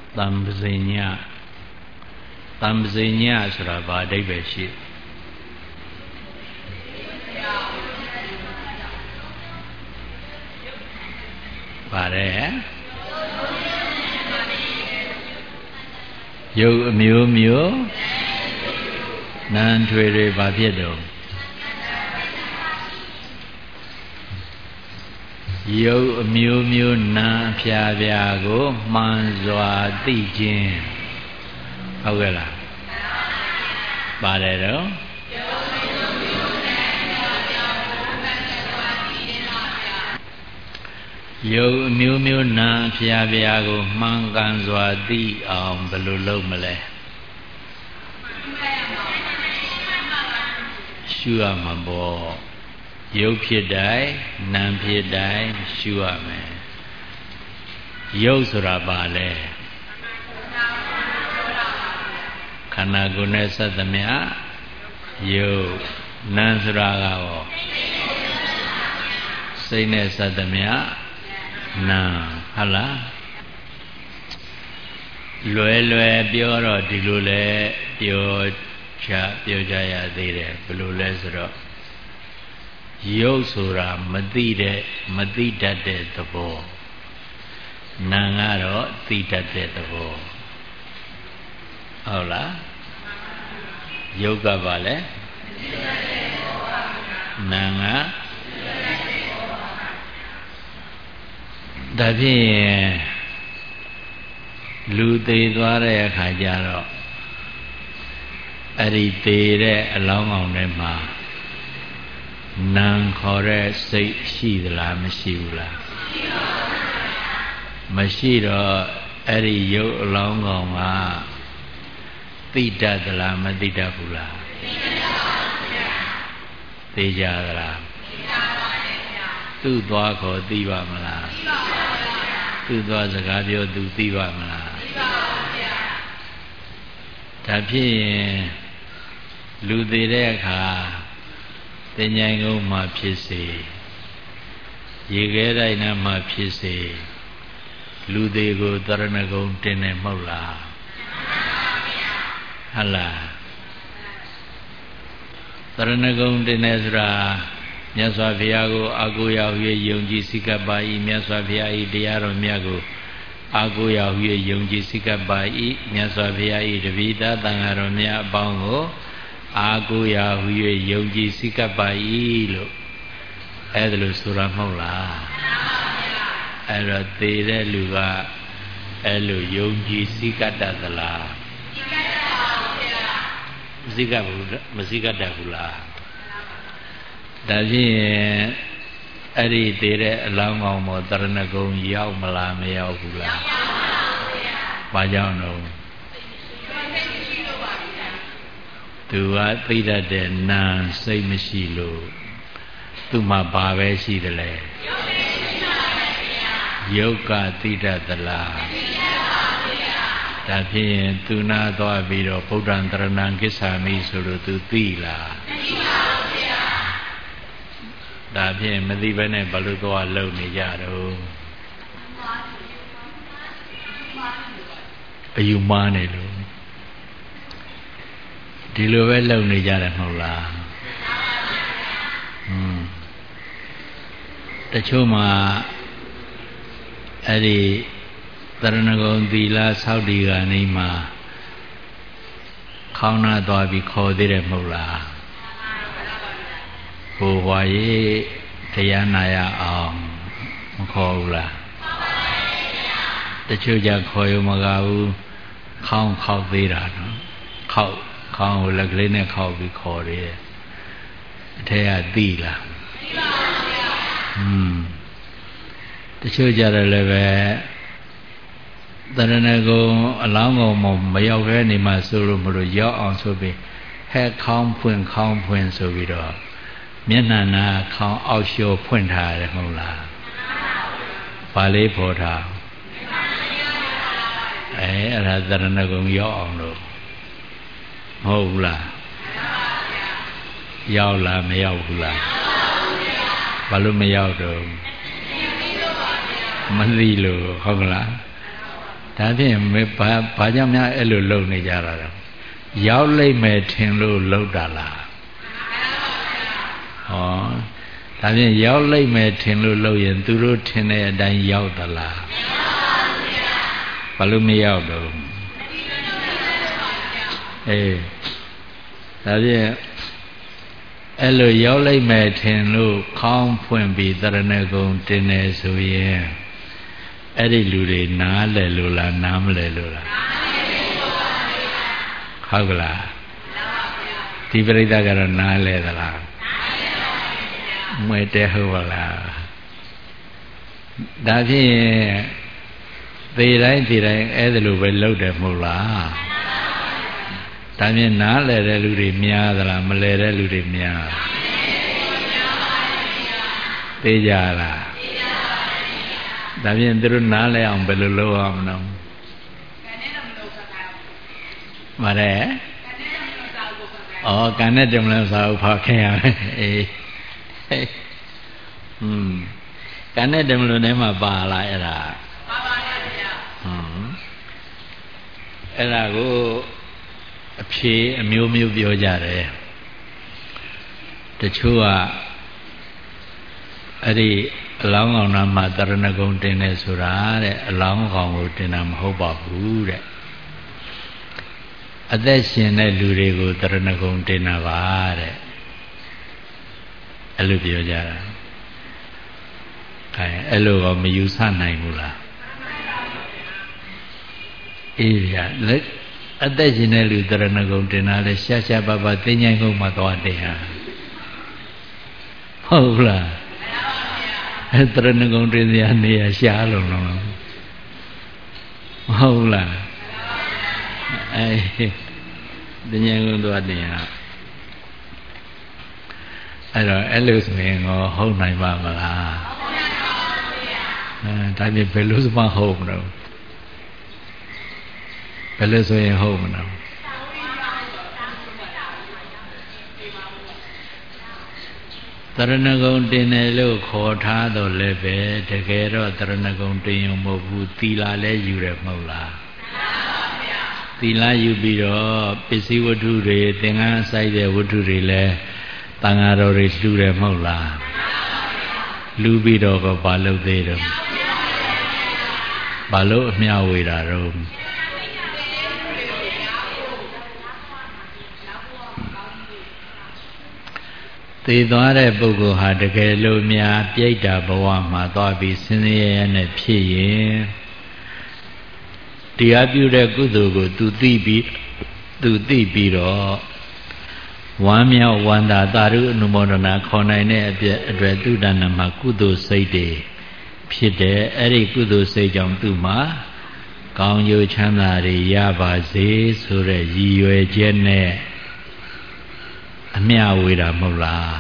တံပဇိညတံပဇိညဆိုတာဘာအဓိပ္ပာယ်ရှိပါတယ်ရုပ်အမျိုးမျိုးနာမ်ထွေတွေဘာဖြစ်တော့ရုပ်အမျိုးမျိုးနာမ်ဖြာဖြာကိုမှန်စွာသိခြင်းဟုတ်ကဲ့လားပါတယ်တော့ရုပ်အမျိုးမျိုးနာမ်ဖြာဖြာကိုမှန်ကန်စွာသိအောင်ဘယ်လိုလုပ်မလဲရှုရမှာပေါ့ရုပ်ဖြစ်တိုင်းနာမ်ဖြစ်တိုင်းရှုရမယ်ရုပ်ဆိုတာဘာလဲခန္ဓာကိုယ်နဲ့ဆက်သမျှရုပ်နာမ်ဆိုတာကရောစိတ်နဲ့ဆက်သမျှနာမ်ဟုတ်လားလွယ်လွယ်ပြောတော့ဒီလိုလဲပြောကြရသေးတယ်ဘယ်လိုလဲဆိုတော့ရုပ်ဆိုတာမသိတတ်တဲ့သဘောနာမ်ကတော့သိတတ်တဲ့သဘောဟုတ်လားရုပ်ကဘာလဲနာမ်ကဒါဖြင့်လူသေးသွားတဲ့အခါကျတော့အဲ့ဒီသေးတဲ့အလောင်းကောင်ထဲမှာနာမ်ခေါ်တဲ့စိတ်ရှိသလားမရှိဘူးလားမရှိတော့အဲ့ဒီရုပ်အလောင်းကောင်ကသိတတ်သလားမသိတတ်ဘူးလားသိကြသလားသူ့သွားခေါ်သိပါမလားသူ့သွားစကားပြောသူသိပါမလားဒါဖြစ်ရင်လူသေးတဲ့အခါတင်ញိုင်ကုန်းမှာဖြစ်စေရေခဲတိုက်နားမှာဖြစ်စေလူသေးကိုတရဏဂုံတင်နေမဟုတ်လားဟလားတရဏဂုံတင်နေဆိုတာမြတ်စွာဘုရားကိုအာကိုးရောက်၍ယုံကြည်စိကပ်ပါ၏မြတ်စွာဘုရား၏တရားတော်မြတ်ကိုအာကိုးရောက်၍ယုံကြည်စိကပ်ပါ၏မြတ်စွာဘုရား၏တပည့်သားသံဃာတော်များအပေါင်းကိုအာကိုးရောက်၍ယုံကြည်စိကပ်ပါ၏လို့အဲ့ဒါလို့ဆိုတာမဟုတ်လားအဲ့တော့သေတဲ့လူကအဲ့လိုယုံကြည်စိကပ်တတ်သလားစိကပ်ဘူးမစိကပ်တတ်ဘူးလားဒါဖြင့်အဲ့ဒီသေးတဲ့အလောင်းကောင်ပေါ်တရဏဂုံရောက်မလားမရောက်ဘူးလားဘာကြောင့်တော့သူကသိတတ်တဲ့နာမ်စိတ်မရှိလို့သူ့မှာဘာပဲရှိတယ်လဲယုတ်ကသိတတ်သလားဒါဖြင့်သူနာသွားပြီးတော့ဗုဒ္ဓံတရဏံကိစ္ဆာမိဆိုလို့သူသိလားဒါဖြင့်မသိဘဲနဲ့ဘလို့သွားလုံနေကြတော့အယူမှားနေလို့ဒီလိုပဲလုံနေကြတယ်မဟုတ်လားတချို့မှာအဲ့ဒီတရဏဂုံသီလဆောက်တည်ကနေမှာခေါင်းနာသွားပြီးခေါ်သေးတယ်မဟုတ်လားဟိုဝါရေးတရားနာရအောင်မခေါ်ဘူးလားတချို့ကြခေါ်ရမကဘူးခေါင်းခောက်သေးတာနော်ခေါင်းကိုလက်ကလေးနဲ့ခောက်ပြီးခေါ်တယ်အထက်ကသိလားသိပါဘူးတချို့ကြတယ်လည်းပဲတရဏဂုံအလောင်းကောင်မရောက်တဲ့နေမှာဆိုလို့မလို့ရောက်အောင်ဆိုပြီးဟဲ့ခေါင်းဖွင့်ဆိုပြီးတော့မျက်နှာနာခေါင်းအောက်လျှောဖွင့်ထားတယ်မဟုတ်လားဘာလေးပေါ်ထားအဲ့ဒါသရဏဂုံရောက်အောင်လို့မဟုတ်ဘူးလားရောက်လားမရောက်ဘူးလားဘာလို့မရောက်တော့မသိလို့ဟုတ်လားဒါဖြင့်ဘာကြောင့်များအဲ့လိုလုပ်နေကြတာလဲရောက်လိမ့်မယ်ထင်လို့လုပ်တာလားဟောဒါဖြင့်ရောက်လိမ့်မယ်ထင်လို့လုပ်ရင်သူတို့ထင်တဲ့အတိုင်းရောက်သလားဘာလို့မရောက်တော့အေးဒါဖြင့်အဲ့လိုရောက်လိုက်မယ်ထင်လို့ခေါင်းဖွင့်ပြီးတရဏဂုံတင်နေဆိုရင်အဲ့ဒီလူတွေနားလဲလို့လားနားမလဲလို့လားဟုတ်ကလားဒီပြိဿကတော့နားလဲသလားမွေတဲဟုတ်ပါလားဒါဖြင့်သေတိုင်းအဲ့ဒါလိုပဲလုပ်တယ်မဟုတ်လားဒါဖြင့်နားလဲတဲ့လူတွေများသလားမလဲတဲ့လူတွေများသိကြလားဒါဖြင့်သူတို့နားလဲအောင်ဘယ်လိုလုပ်အောင်မလို့မရဲဩကံနဲ့တမလို့စာဥဖောက်ခင်ရမယ်အေးကံနဲ့တမလို့ထဲမှာပါလားအဲ့ဒါပါပါဗျာအဲ့ဒါကိုအဖြေအမျိုးမျိုးပြောကြတယ်တချို့ကအဲ့ဒီအလောင်းကောင်နာမှာတရဏဂုံတင်နေဆိုတာတဲ့အလောင်းကောင်ကိုတင်တာမဟုတ်ပါဘူးတဲ့အသက်ရှင်တဲ့လူတွေကိုတရဏဂုံတင်တာပါတဲ့အဲ့လိုပြောကြတာအဲအဲ့လိုတော့မယူဆနိုင်ဘူးလားအေးဗျာလက်အသက်ရှင်တဲ့လူတရဏဂုံတင်တာလဲရှားရှားပါပါသိဉ္ဇိုင်းကုန်းမှာသွားတင်ဟာဟုတ်လားအဲတရဏဂုံတင်စရာနေရာရှားလုံးလုံးဟုတ်လားအဲသိဉ္ဇိုင်းကုန်းသွားတင်ဟာအဲ့တော့အဲ့လိုဆိုရင်ဟုတ်နိုင်ပါမလားဟုတ်နိုင်ပါဘူးဗျာဒါဖြင့်ဘယ်လိုမှဟုတ်မလို့ဘယ်လိုဆိုရင်ဟုတ်မလို့တရဏဂုံတင်တယ်လို့ခေါ်ထားတော့လည်းပဲတကယ်တော့တရဏဂုံတင်ရုံမဟုတ်ဘူးသီလလည်းယူတယ်မဟုတ်လားသီလယူပြီးတော့ပစ္စည်းဝတ္ထုတွေသင်္ကန်းဆိုင်တဲ့ဝတ္ထုတွေလည်းတန်ဃာတော်တွေလှူတယ်မဟုတ်လားလှူပြီးတော့ဘာလုပ်သေးတော့ဘာလို့အမျှဝေတာတော့သေသွားတဲ့ပုဂ္ဂိုလ်ဟာတကယ်လို့များပြိတ္တာဘဝမှာသွားပြီးဆင်းရဲရနဲ့ဖြစ်ရင်တရားပြုတဲ့ကုသိုလ်ကိုသူသိပြီးတော့ဝမ်းမြောက်ဝမ်းသာသာရုအနုမောဒနာခေါ်နိုင်တဲ့အတွေ့သူတဏ္ဍမှာကုသိုလ်စိတ်တွေဖြစ်တယ်အဲ့ဒီကုသိုလ်စိတ်ကြောင့်သူမှာကောင်းကျိုးချမ်းသာတွေရပါစေဆိုတဲ့ရည်ရွယ်ချက်နဲ့အမျှဝေတာမဟုတ်လား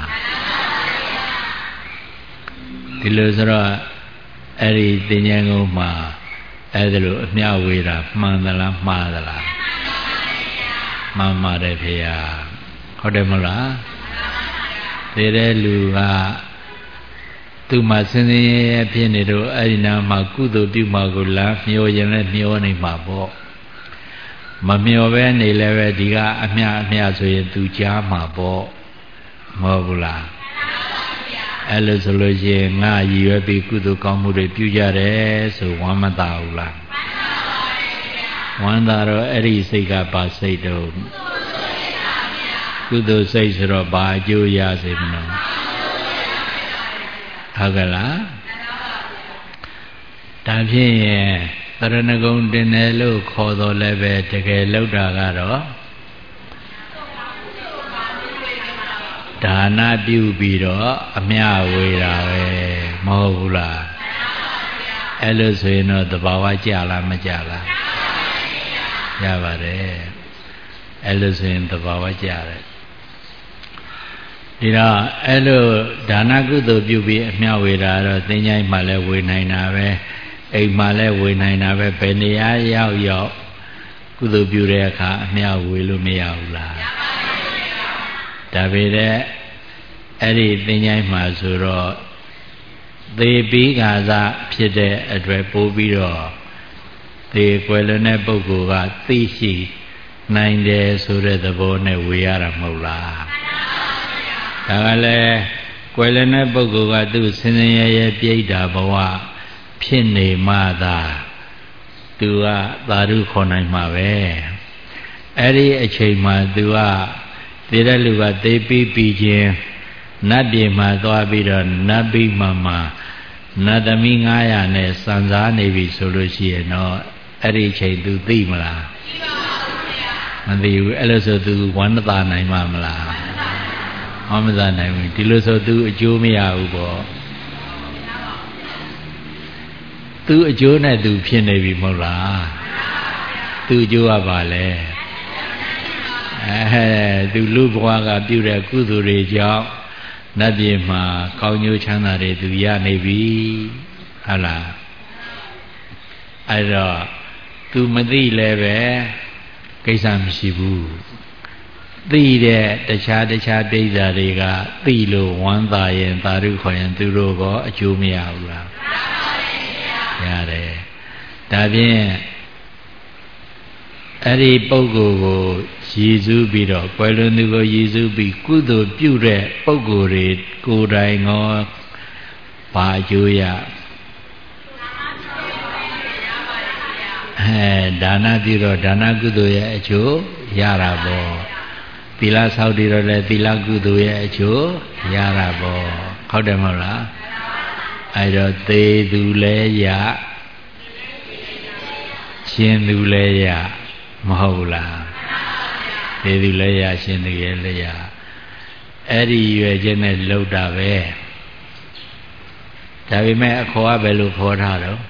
ဒီလိုဆိုတော့အဲ့ဒီသင်္ကြန်ကုန်းမှာအဲ့ဒါလိုအမျှဝေတာမှန်သလားမှားသလားမှန်ပါတယ်ဖေဟာဟုတ်တယ်မလားသေတဲ့လူကသူ့မှာစင်စင်ရဲရဲဖြစ်နေတော့အဲ့ဒီနာမှာကုသိုလ်ပြုမှာကိုလားမျောရင်လည်းမျောနေမှာပေါ့မမျောပဲနေလည်းပဲဒီကအမျှဆိုရင်သူကြားမှာပေါ့မဟုတ်ဘူးလားအဲ့လိုဆိုလို့ရှိရင်ငါရည်ရွယ်ပြီးကုသိုလ်ကောင်းမှုတွေပြုကြတယ်ဆိုဝမ်းမသာဘူးလားဝမ်းသာတော့အဲ့ဒီစိတ်ကပါစိတ်တော့ကုသိုလ်စိတ်ဆိုတော့ဘာအကျိုးရစေမလို့ဟုတ်ကလားဒါဖြင့်တရဏဂုံတင်တယ်လို့ခေါ်တော်လည်းပဲတကယ်လောက်တာကတော့ဒါနပြုပြီးတော့အမျှဝေတာပဲမဟုတ်ဘူးလားအဲ့လိုဆိုရင်တော့သဘာဝကြလားမကြလားရပါတယ်အဲ့လိုဆိုရင်သဘာဝကြတယ်ဒီတော့အဲ့လိုဒါနကုသိုလ်ပြုပြီးအမျှဝေတာတော့သင်္ချိုင်းမှလည်းဝေနိုင်တာပဲအိမ်မှလည်းဝေနိုင်တာပဲဘယ်နေရာရောက်ကုသိုလ်ပြုတဲ့အခါအမျှဝေလို့မရဘူးလားဒါပေမဲ့အဲ့ဒီသင်္ချိုင်းမှာဆိုတော့သေပြီးခါစားဖြစ်တဲ့အတွက်ပို့ပြီးတော့သေကွယ်လွန်တဲ့ပုဂ္ဂိုလ်ကသိရှိနိုင်တယ်ဆိုတဲ့သဘောနဲ့ဝေရတာမဟုတ်လားဒါကလည်းကွယ်လွန်တဲ့ပုဂ္ဂိုလ်ကသူ့ဆင်းရဲရဲပြိတ္တာဘဝဖြစ်နေမှသာသူကသာဓုခေါ်နိုင်မှာပဲအဲ့ဒီအချိန်မှာသူကသေတဲ့လူကသေပြီးချင်းနတ်ပြည်မှာသွားပြီးတော့နတ်ပြည်မှာနတ်သမီး900နဲ့စံစားနေပြီဆိုလို့ရှိရင်တော့အဲ့ဒီအချိန်သူသိမလားသိပါဘူးဗျာမသိဘူးအဲ့လိုဆိုသူဝမ်းသာနိုင်မှာမလားဟောမသာနိုင်ဘူးဒီလိုဆိုသူအကျိုးမရဘူးပေါ့သူအကျိုးနဲ့သူဖြစ်နေပြီမဟုတ်လားသူအကျိုးကဘာလဲသူလူဘဝကပြုတဲ့ကုသိုလ်တွေကြောင့်နတ်ပြည်မှာကောင်းကျိုးချမ်းသာတွေသူရနေပြီဟုတ်လားအဲ့တော့သူမသိလည်းပဲကိစ္စမရှိဘူးသိတဲ့တခြားပြိဿာတွေကသိလို့ဝမ်းသာရင်သာဓုခေါ်ရင်သူတို့ကအကျိုးမရဘူးလားရတယ်ဒါဖြင့်အဲ့ဒီပုဂ္ဂိုလ်ကိုရည်စူးပြီးတော့ကွယ်လွန်သူကိုရည်စူးပြီးကုသိုလ်ပြုတဲ့ပုဂ္ဂိုလ်တွေကိုယ်တိုင်ငေါဘာအကျိုးရဒါနပြုတော့ဒါနကုသိုလ်ရဲ့အကျိုးရတာပေါ့သီလဆောက်တည်တော့လည်းသီလကုသိုလ်ရဲ့အကျိုးရတာပေါ့ဟုတ်တယ်မဟုတ်လားအဲ့တော့သေသူလည်းရရှင်သူလည်းရမဟုတ်လားသေသူလည်းရရှင်သူလည်းရအဲ့ဒီရွယ်ချက်နဲ့လှုပ်တာပဲဒါပေမဲ့အခေါ်ကဘယ်လိုခေါ်ထားတော့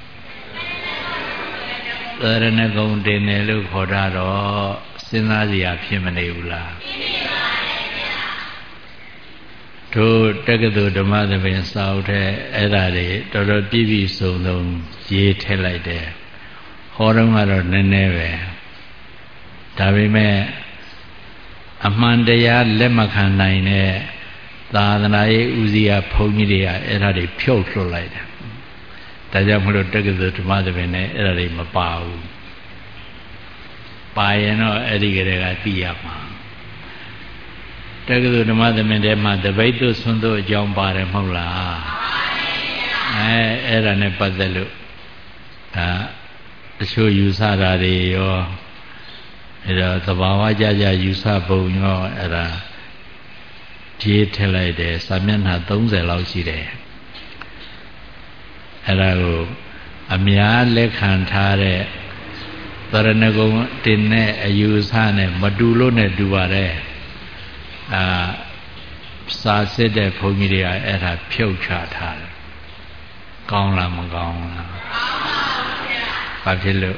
သရဏဂုံတင်တယ်လို့ခေါ်ထားတော့စဉ်းစားစရာဖြစ်မနေဘူးလားဖြစ်ပါရဲ့ဗျာတို့တက္ကသိုလ်ဓမ္မသဘင်စာအုပ်ထဲအဲ့ဒါတွေတော်တော်ပြည့်ပြည့်စုံစုံရေးထည့်လိုက်တယ်ဟောတော့ကတော့နည်းနည်းပဲဒါပေမဲ့အမှန်တရားလက်မခံနိုင်တဲ့သာသနာရေးဦးစီးကဘုန်းကြီးတွေကအဲ့ဒါတွေဖြုတ်လွှတ်လိုက်တယ်ဒါကြောင့်မလို့တက္ကသိုလ်ဓမ္မသဘင်နဲ့အဲ့ဒါတွေမပါဘူးပါရင်တော့အဲ့ဒီကလေးကသိရမှာတက္ကသိုလ်ဓမ္မသဘင်ထဲမှာတပိတ်တို့ဆွန်းတို့အကြောင်းပါတယ်မဟုတ်လားအဲ့ဒါနဲ့ပတ်သက်လို့ဒါတချို့ယူဆတာတွေရောအဲ့တော့သဘာဝကြကြယူဆပုံရောအဲ့ဒါဖြည့်ထည့်လိုက်တယ်စာမျက်နှာ30လောက်ရှိတယ်အဲ့ဒါကိုအများလက်ခံထားတဲ့သရဏဂုံတင်တဲ့အယူအဆနဲ့မတူလို့နဲ့တူပါတယ်စာစစ်တဲ့ဘုန်းကြီးတွေကအဲ့ဒါဖြုတ်ချထားတယ်ကောင်းလားမကောင်းလားကောင်းပါဗျာဘာဖြစ်လို့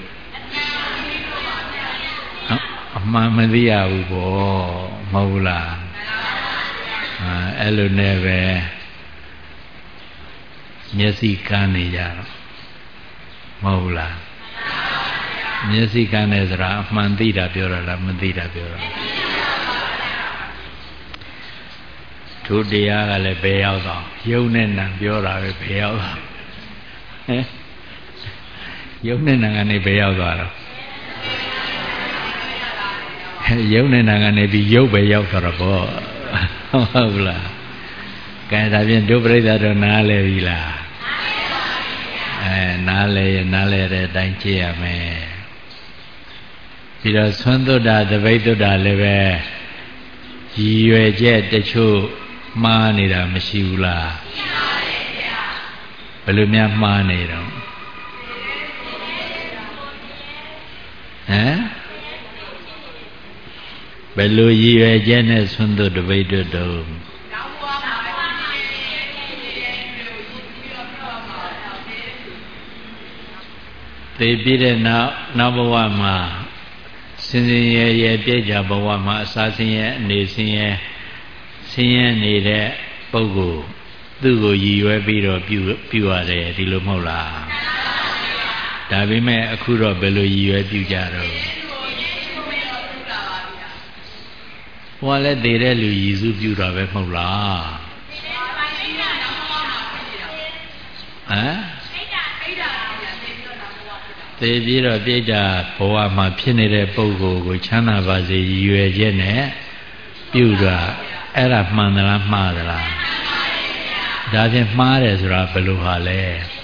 အမှန်မသိရဘူးပေါ့မဟုတ်လားအဲ့လိုနဲ့ပဲမျက်စိကန်းနေကြတော့မဟုတ်လားမျက်စိကန်းနေစရာအမှန်သိတာပြောရလားမသိတာပြောရလားသူတရားကလည်းဘယ်ရောက်တော့ယုံနဲ့နံပြောတာပဲဘယ်ရောက်တော့ယုံနဲ့နံကနေဘယ်ရောက်သွားတော့ယုံနဲ့နံကနေပြီးယုတ်ပဲရောက်သွားတော့ပေါ့ဟုတ်လားကဲဒါဖြင့်ဒုပရိသတ်တော့နားလဲပြီလားနားလဲတဲ့အတိုင်းကြည့်ရမယ်ပြီးတော့သွန်သုဒ္ဓသပိတ်သုဒ္ဓလည်းပဲရည်ရွယ်ချက်တချို့မှားနေတာမရှိဘူးလားရှိပါတယ်ဗျာဘယ်လိုများမှားနေတော့ဘယ်လိုရည်ရွယ်ချက်နဲ့သွန်သုဒ္ဓသပိတ်သုဒ္ဓသေပြည့်တဲ့နောက်ဘဝမှာစင်စင်ရရပြည့်ကြဘဝမှာအစာဆင်းရဲအနေဆင်းရဲနေတဲ့ပုဂ္ဂိုလ်သူ့ကိုရည်ရွယ်ပြီးတော့ပြုရတယ်ဒီလိုမဟုတ်လားဒါပေမဲ့အခုတော့ဘယ်လိုရည်ရွယ်ပြုကြတော့ဟိုကလည်းတည်တဲ့လူရည်စုပြုတာပဲမဟုတ်လားဟမ်သေပြီးတော့ပြိတ္တာဘဝမှာဖြစ်နေတဲ့ပုဂ္ဂိုလ်ကိုချမ်းသာပါစေရည်ရွယ်ချက်နဲ့ပြုတာအဲ့ဒါမှန်သလားမှားသလားဒါဖြင့်မှားတယ်ဆိုတာဘယ်လိုဟာလဲ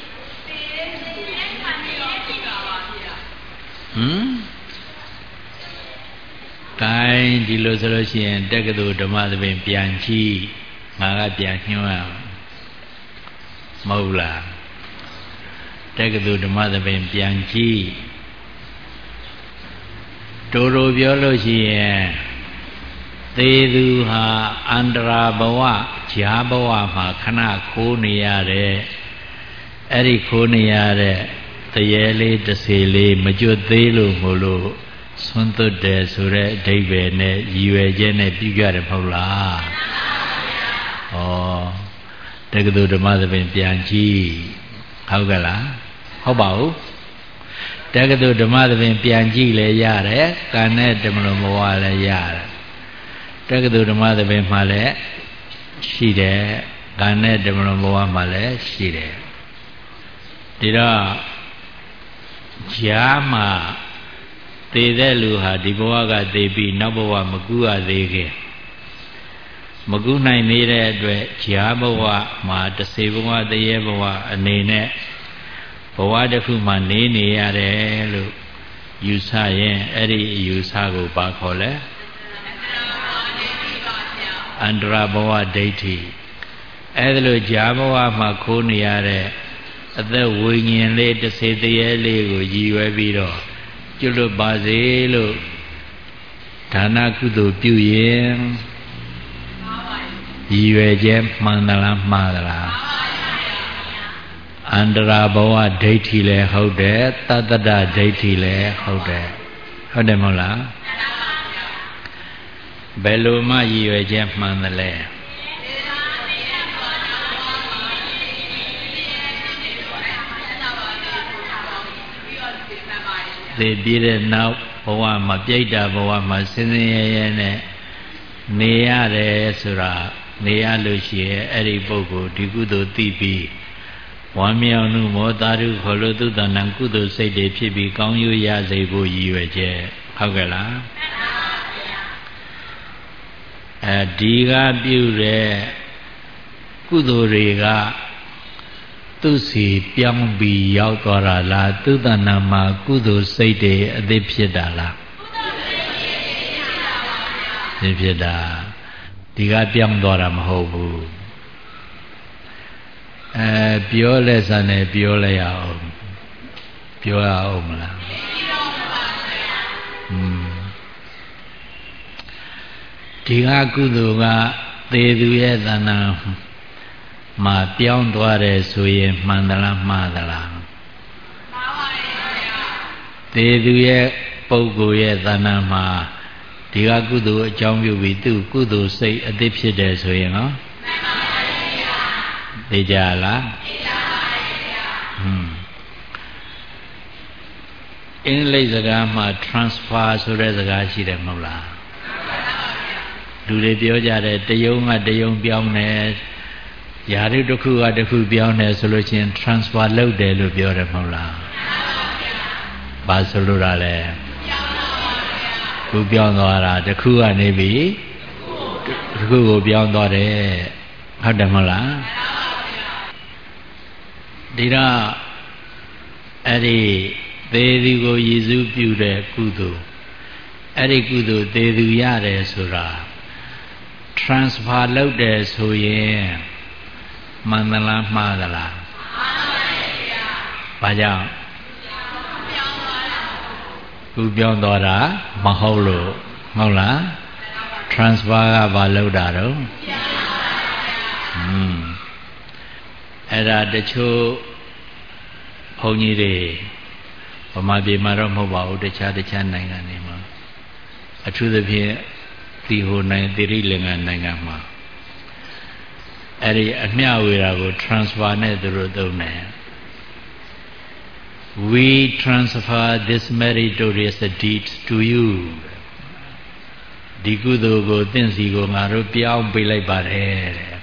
ကိုင်းဒီလိုဆိုလို့ရှိရင်တက္ကသိုလ်ဓမ္မသဘင်ပြန်ကြည့်ငါကပြန်ညွှန်းရမဟုတ်လားတက္ကသိုလ်ဓမ္မသဘင်ပြန်ကြည့်တိုးတိုးပြောလို့ရှိရင်သေသူဟာအန္တရာဘဝဈာဘဝမှာခဏခိုးနေရတဲ့အဲ့ဒီခိုးနေရတဲ့တရေလေးတစ်စီလေးမကျွတ်သေးလို့မို့လို့ဆွန့်သွတ်တယ်ဆိုတဲ့အဓိပ္ပာယ်နဲ့ရည်ရွယ်ချက်နဲ့ပြုကြတယ်မဟုတ်လားဩတက္ကသိုလ်ဓမ္မသဘင်ပြန်ကြည့်ဟုတ်ကလားဟုတ်ပါဘူးတက္ကသိုလ်ဓမ္မသဘင်ပြန်ကြည့်လဲရတယ်ကံနဲ့ဓမ္မလွန်ဘဝလည်းရတယ်တက္ကသိုလ်ဓမ္မသဘင်မှာလည်းရှိတယ်ကံနဲ့ဓမ္မလွန်ဘဝမှာလည်းရှိတယ်ဒီတော့ဈာမှာသေတဲ့လူဟာဒီဘဝကသေပြီးနောက်ဘဝမကူရသေးခင်မကူနိုင်သေးတဲ့အတွက်ဈာဘဝမှာတစေဘဝတရေဘဝအနေနဲ့ဘဝတစ်ခုမှာနေရတယ်လို့ယူဆရင်အဲ့ဒီအယူဆကိုပါခေါ်လဲအန္တရာဘဝဒိဋ္ဌိအဲ့ဒါလို့ဈာဘဝမှာခိုးနေရတဲ့အသက်ဝိညာဉ်လေးတစ်စေတရေလေးကိုရည်ရွယ်ပြီးတော့ကျွတ်လွတ်ပါစေလို့ဒါနကုသိုလ်ပြုရင်ရည်ရွယ်ချက်မှန်သလားမှားသလားအန္တရာဘဝဒိဋ္ဌိလည်းဟုတ်တယ်တတ္တဒဒိဋ္ဌိလည်းဟုတ်တယ်ဟုတ်တယ်မဟုတ်လားဘယ်လိုမှရည်ရွယ်ချက်မှန်သလဲသေပြည့်တဲ့နောက်ဘဝမှာပြိတ္တာဘဝမှာစင်စင်ရဲရဲနဲ့နေရတယ်ဆိုတာနေရလို့ရှိရင်အဲ့ဒီပုဂ္ဂိုလ်ဒီကုသိုလ်သိပြီးဝမ်းမြောက်မှုမောတာရုခေါ်လို့သုတ္တနာကုသိုလ်စိတ်တွေဖြစ်ပြီးကောင်းကျိုးရစေဖို့ရည်ရွယ်ချက်ဟုတ်ကဲ့လားဒီကပြုတဲ့ကုသိုလ်တွေကသူစီပြောင်းပြီးရောက်သွားတာလားသုတ္တနာမှာကုသိုလ်စိတ်တွေအသစ်ဖြစ်တာလားဖြစ်တာဒီကပြောင်းသွားတာမဟုတ်ဘူးပြောလဲစမ်းနဲ့ပြောလဲရအောင်ပြောရအောင်မလားဒီကကုသိုလ်ကသေသူရဲ့သဏ္ဍာန်မှာပြောင်းသွားတယ်ဆိုရင်မှန်သလားမှားသလားမှားပါရဲ့သေသူရဲ့ပုဂ္ဂိုလ်ရဲ့သဏ္ဍာန်မှာဒီကကုသိုလ်အကြောင်းပြုပြီးသူကုသိုလ်စိတ်အသစ်ဖြစ်တယ်ဆိုရင်ဟောမှန်ပါရဲ့သိကြလားသိကြပါရဲ့အင်္ဂလိပ်စကားမှာ transfer ဆိုတဲ့စကားရှိတယ်မဟုတ်လားလူတွေပြောကြတယ်တယုံကတယုံပြောင်းတယ်ယာရုတစ်ခုကတစ်ခုပြောင်းတယ်ဆိုလို့ချင်း transfer လုပ်တယ်လို့ပြောတယ်မဟုတ်လားဘာဆိုလို့တာလဲခုပြောင်းသွားတာတစ်ခုကနေပြီးတစ်ခုကိုပြောင်းသွားတယ်ဟုတ်တယ်မဟုတ်လားဒီတော့အဲ့ဒီသေသူကိုရည်စူးပြုတဲ့ကုသိုလ်အဲ့ဒီကုသိုလ်သေသူရတယ်ဆိုတာ transfer လုပ်တယ်ဆိုရင်မှန်သလားမှားသလားမှန်ပါဗျာဘာကြောင့်ခုပြောင်းသွားတာမဟုတ်လို့ဟုတ်လား transfer ကဘာလုပ်တာတော့အဲ့ဒါတချို့ဘုန်းကြီးတွေဗမာပြည်မှာတော့မဟုတ်ပါဘူးတခြားနိုင်ငံတွေမှာအထူးသဖြင့်ဒီဟိုနိုင်သီရိလင်္ကာနိုင်ငံမှာအဲ့ဒီအမျှဝေတာကို transfer နဲ့သူတို့သုံးတယ် we transfer this meritorious deed to you ဒီကုသိုလ်ကိုသင်စီကိုငါတို့ပြောင်းပေးလိုက်ပါတယ်တဲ့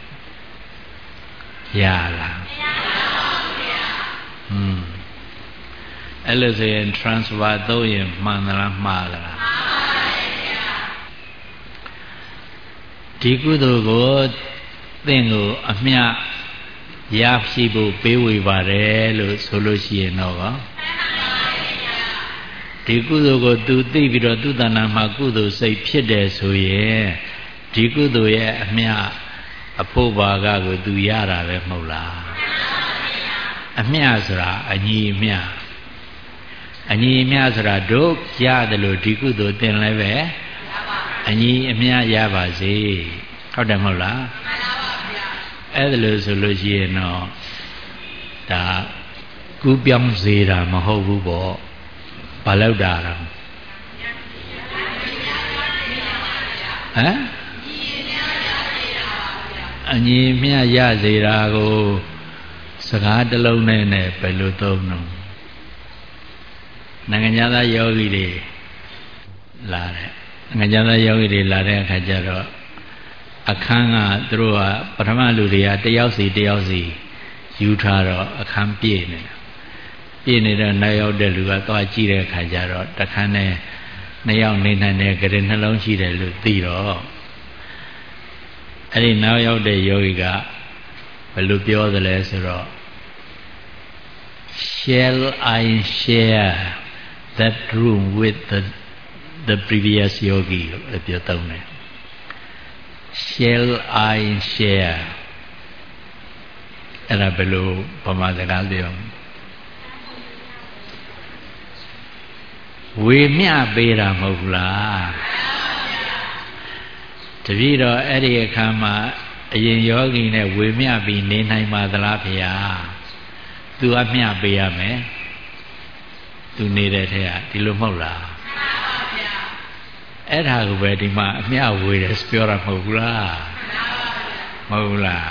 ရလားမရပါဘူးဗျာအဲ့လိုဆိုရင် transfer သုံးရင်မှန်သလားမှားသလားဒီကုသိုလ်ကိုသင်ကိုအမျှရရှိဖို့ပေးဝေပါတယ်လို့ဆိုလို့ရှိရင်တော့ဒီကုသိုလ်ကိုသူသိပြီးတော့သူတဏ္ဍာမှာကုသိုလ်စိတ်ဖြစ်တယ်ဆိုရင်ဒီကုသိုလ်ရဲ့အမျှအဖို့ဘာကကိုသူရတာပဲမဟုတ်လားအမျှဆိုတာအညီအမျှအညီအမျှဆိုတာတို့ရတယ်လို့ဒီကုသိုလ်သင်လည်းပဲအညီအမျှရပါစေဟုတ်တယ်မဟုတ်လားမှန်ပါပါဗျာအဲ့ဒါလို့ဆိုလို့ရှိရင်တော့ဒါကူးပြောင်းစေတာမဟုတ်ဘူးပေါ့ဘာလို့တာတော့ဟမ်အညီအမျှရစေတာကိုစကားတစ်လုံးနဲ့ဘယ်လိုသုံးတော့နိုင်ငံသားယောဂီတွေလာတယ်နိုင်ငံသားယောဂီတွေလာတဲ့အခါကျတော့အခန်းကသူတို့ကပထမလူတွေကတယောက်စီယူထားတော့အခန်းပြည့်နေတဲ့နောက်ရောက်တဲ့လူကသွားကြည့်တဲ့အခါကျတော့တခန်းနဲ့နှစ်ယောက်နေနိုင်တဲ့ကြိမ်နှလုံးရှိတယ်လို့သိတော့အဲ့ဒီနောက်ရောက်တဲ့ယောဂီကဘယ်လိုပြောသလဲဆိုတော့ Shall I share that room with the previous yogi လို့ပြောတော့တယ် Shall I share အဲ့ဒါဘယ်လိုဗမာစကားပြောဝေမျှပေးတာမဟုတ်လားတပည့်တော်အဲ့ဒီအခါမှာအရင်ယောဂီနဲ့ဝေမျှပြီးနေနိုင်ပါသလားဗျာသူအမျှပေးရမယ်သူနေတဲ့ထက်ကဒီလိုမဟုတ်လားမှန်ပါဗျာအဲ့ဒါကိုပဲဒီမှာအမျှဝေတယ်ပြောတာမဟုတ်ဘူးလားမှန်ပါဗျာမဟုတ်လား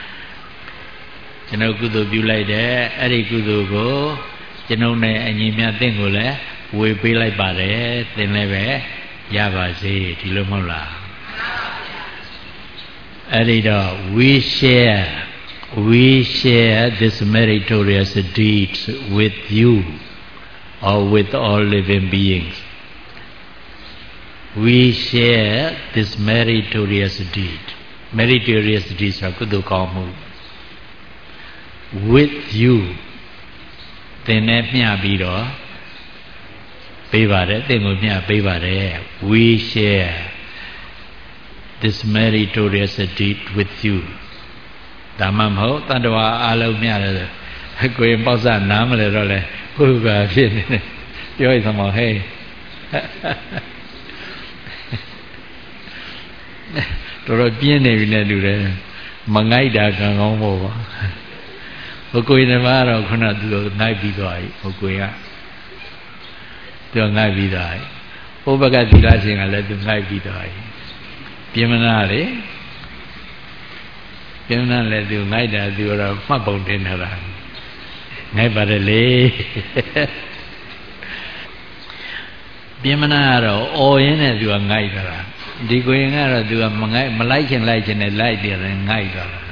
ကျွန်တော်ကုသိုလ်ပြုလိုက်တယ်အဲ့ဒီကုသိုလ်ကိုကျွန်ုပ်နဲ့အညီမြတ်သင်ကိုလည်းဝေပေးလိုက်ပါတယ်သင်လည်းပဲရပါစေဒီလိုမဟုတ်လားမှန်ပါဗျာအဲ့ဒီတော့ we share this meritorious deeds with you or with all living beings we share this meritorious deed ဆိုတာကုသိုလ်ကောင်းမှု with you သင်နဲ့မျှပြီးတော့ပေးပါတယ်သင်ကိုမျှပေးပါတယ် we share this meritorious deed with you ဒါမှမဟုတ်တတ္တဝါအလုံးမျှတယ်ကိုရင်ပေါ့စနားမလဲတော့လဲဟုတ်ပါဖြစ်နေတယ်ပြောရသမောဟဲ့တော်ပြင်းနေပြီနဲ့တူတယ်မငိုက်တာကံကောင်းဖို့ပါဟိုကိုရင်ကတော့ခုနသူငိုက်ပြီးသွားပြီဟိုကိုရင်ကသူငိုက်ပြီးသွားပြီဥပကသီလရှင်ကလည်းသူငိုက်ပြီးသွားပြီပြင်းမနာလေပြင်းမနာလည်းသူငိုက်တာသူတော့မှတ်ပုံတင်ထားတာငိုက်ပါတယ်လေပြင်းမနာကတော့အော်ရင်းနဲ့သူကငိုက်တာဒီကိုရင်ကတော့သူကမလိုက်ချင်နဲ့လိုက်တယ်ငိုက်သွားတာ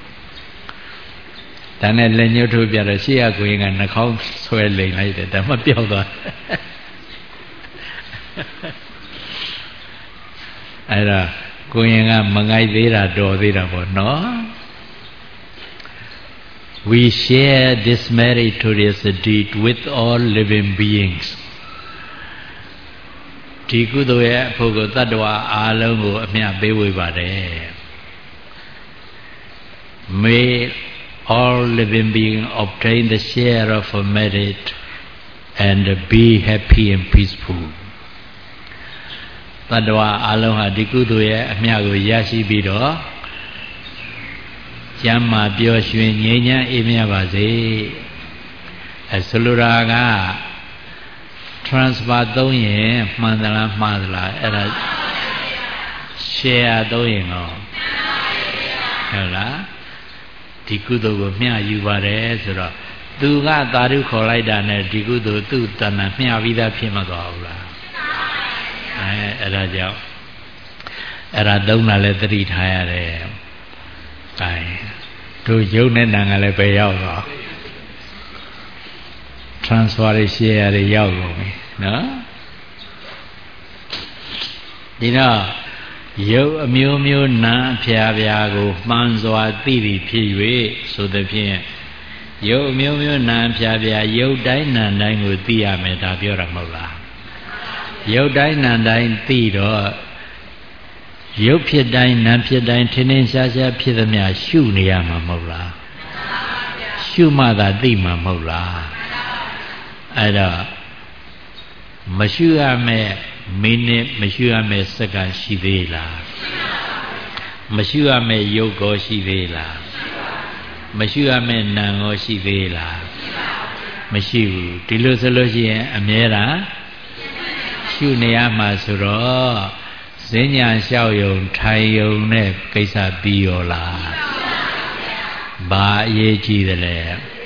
ဒါနဲ့လက်ညှိုးထိုးပြတော့ရှေ့ကကိုရင်ကနှာခေါင်းဆွဲလိမ်လိုက်တယ်ဒါမှပြောက်သွားအဲ့ဒါကိုရင်ကမငိုက်သေးတာတော်သေးတာပေါ့နော် we share this meritorious deed with all living beings ဒီကုသိုလ်ရဲ့အဖို့ကိုတတ္တဝါအားလုံးကိုအမျှပေးဝေပါတယ် may all living beings obtain the share of merit and be happy and peaceful တတ္တဝါအလုံးဟာဒီကုသိုလ်ရဲ့အမျှကိုရရှိပြီးတော့ကျမ်းမာပျော်ရွှင်ငြိမ်းချမ်းအေးမြပါစေဆိုလိုတာက transfer သုံးရင်မှန်သလားမှားသလားအဲ့ဒါ share သုံးရင်တော့ဟုတ်လားဒီကုသိုလ်ကိုမျှယူပါတယ်ဆိုတော့သူကသာဓုခေါ်လိုက်တာနဲ့ဒီကုသိုလ်သူ့တဏ္ဍာမျှပြီးသားဖြစ်မသွားဘူးလားအဲ့ဒါကြောင့်အဲ့ဒါသုံးတာလည်းသတိထားရတယ်။အဲတို့ယုံနဲ့နာကလည်းပဲရောက်တော့ transfer တွေ share တွေရောက်ကုန်ပြီနော်ဒီတော့ရုပ်အမျိုးမျိုးနာအဖျားဖျားကိုမှန်စွာသိပြီးဖြစ်၍ဆိုသဖြင့်ရုပ်အမျိုးမျိုးနာအဖျားဖျားရုပ်တိုင်းနာတိုင်းကိုသိရမယ်ဒါပြောတာမဟုတ်လားရုပ်တိုင်းနာတိုင်းသိတော့ရုပ်ဖြစ်တိုင်းနာဖြစ်တိုင်းထင်းထင်းရှားရှားဖြစ်သမျှရှုနေရမှာမဟုတ်လားရှုမှသာသိမှာမဟုတ်လားအဲ့တော့မရှုရမယ်မိနစ်မရှုရမယ်စက္ကန့်ရှိသေးလားမရှုရမယ်ရုပ်ကိုရှိသေးလားမရှုရမယ်နာမ်ကိုရှိသေးလားမရှိဘူးဒီလိုဆိုလို့ရှိရင်အမြဲတမ်းရှုနေရမှာဆိုတော့ဈဉ္ညာလျှောက်ယုံထိုင်ယုံနဲ့ကိစ္စပြီးရောလားဘာအရေးကြီးတယ်လဲ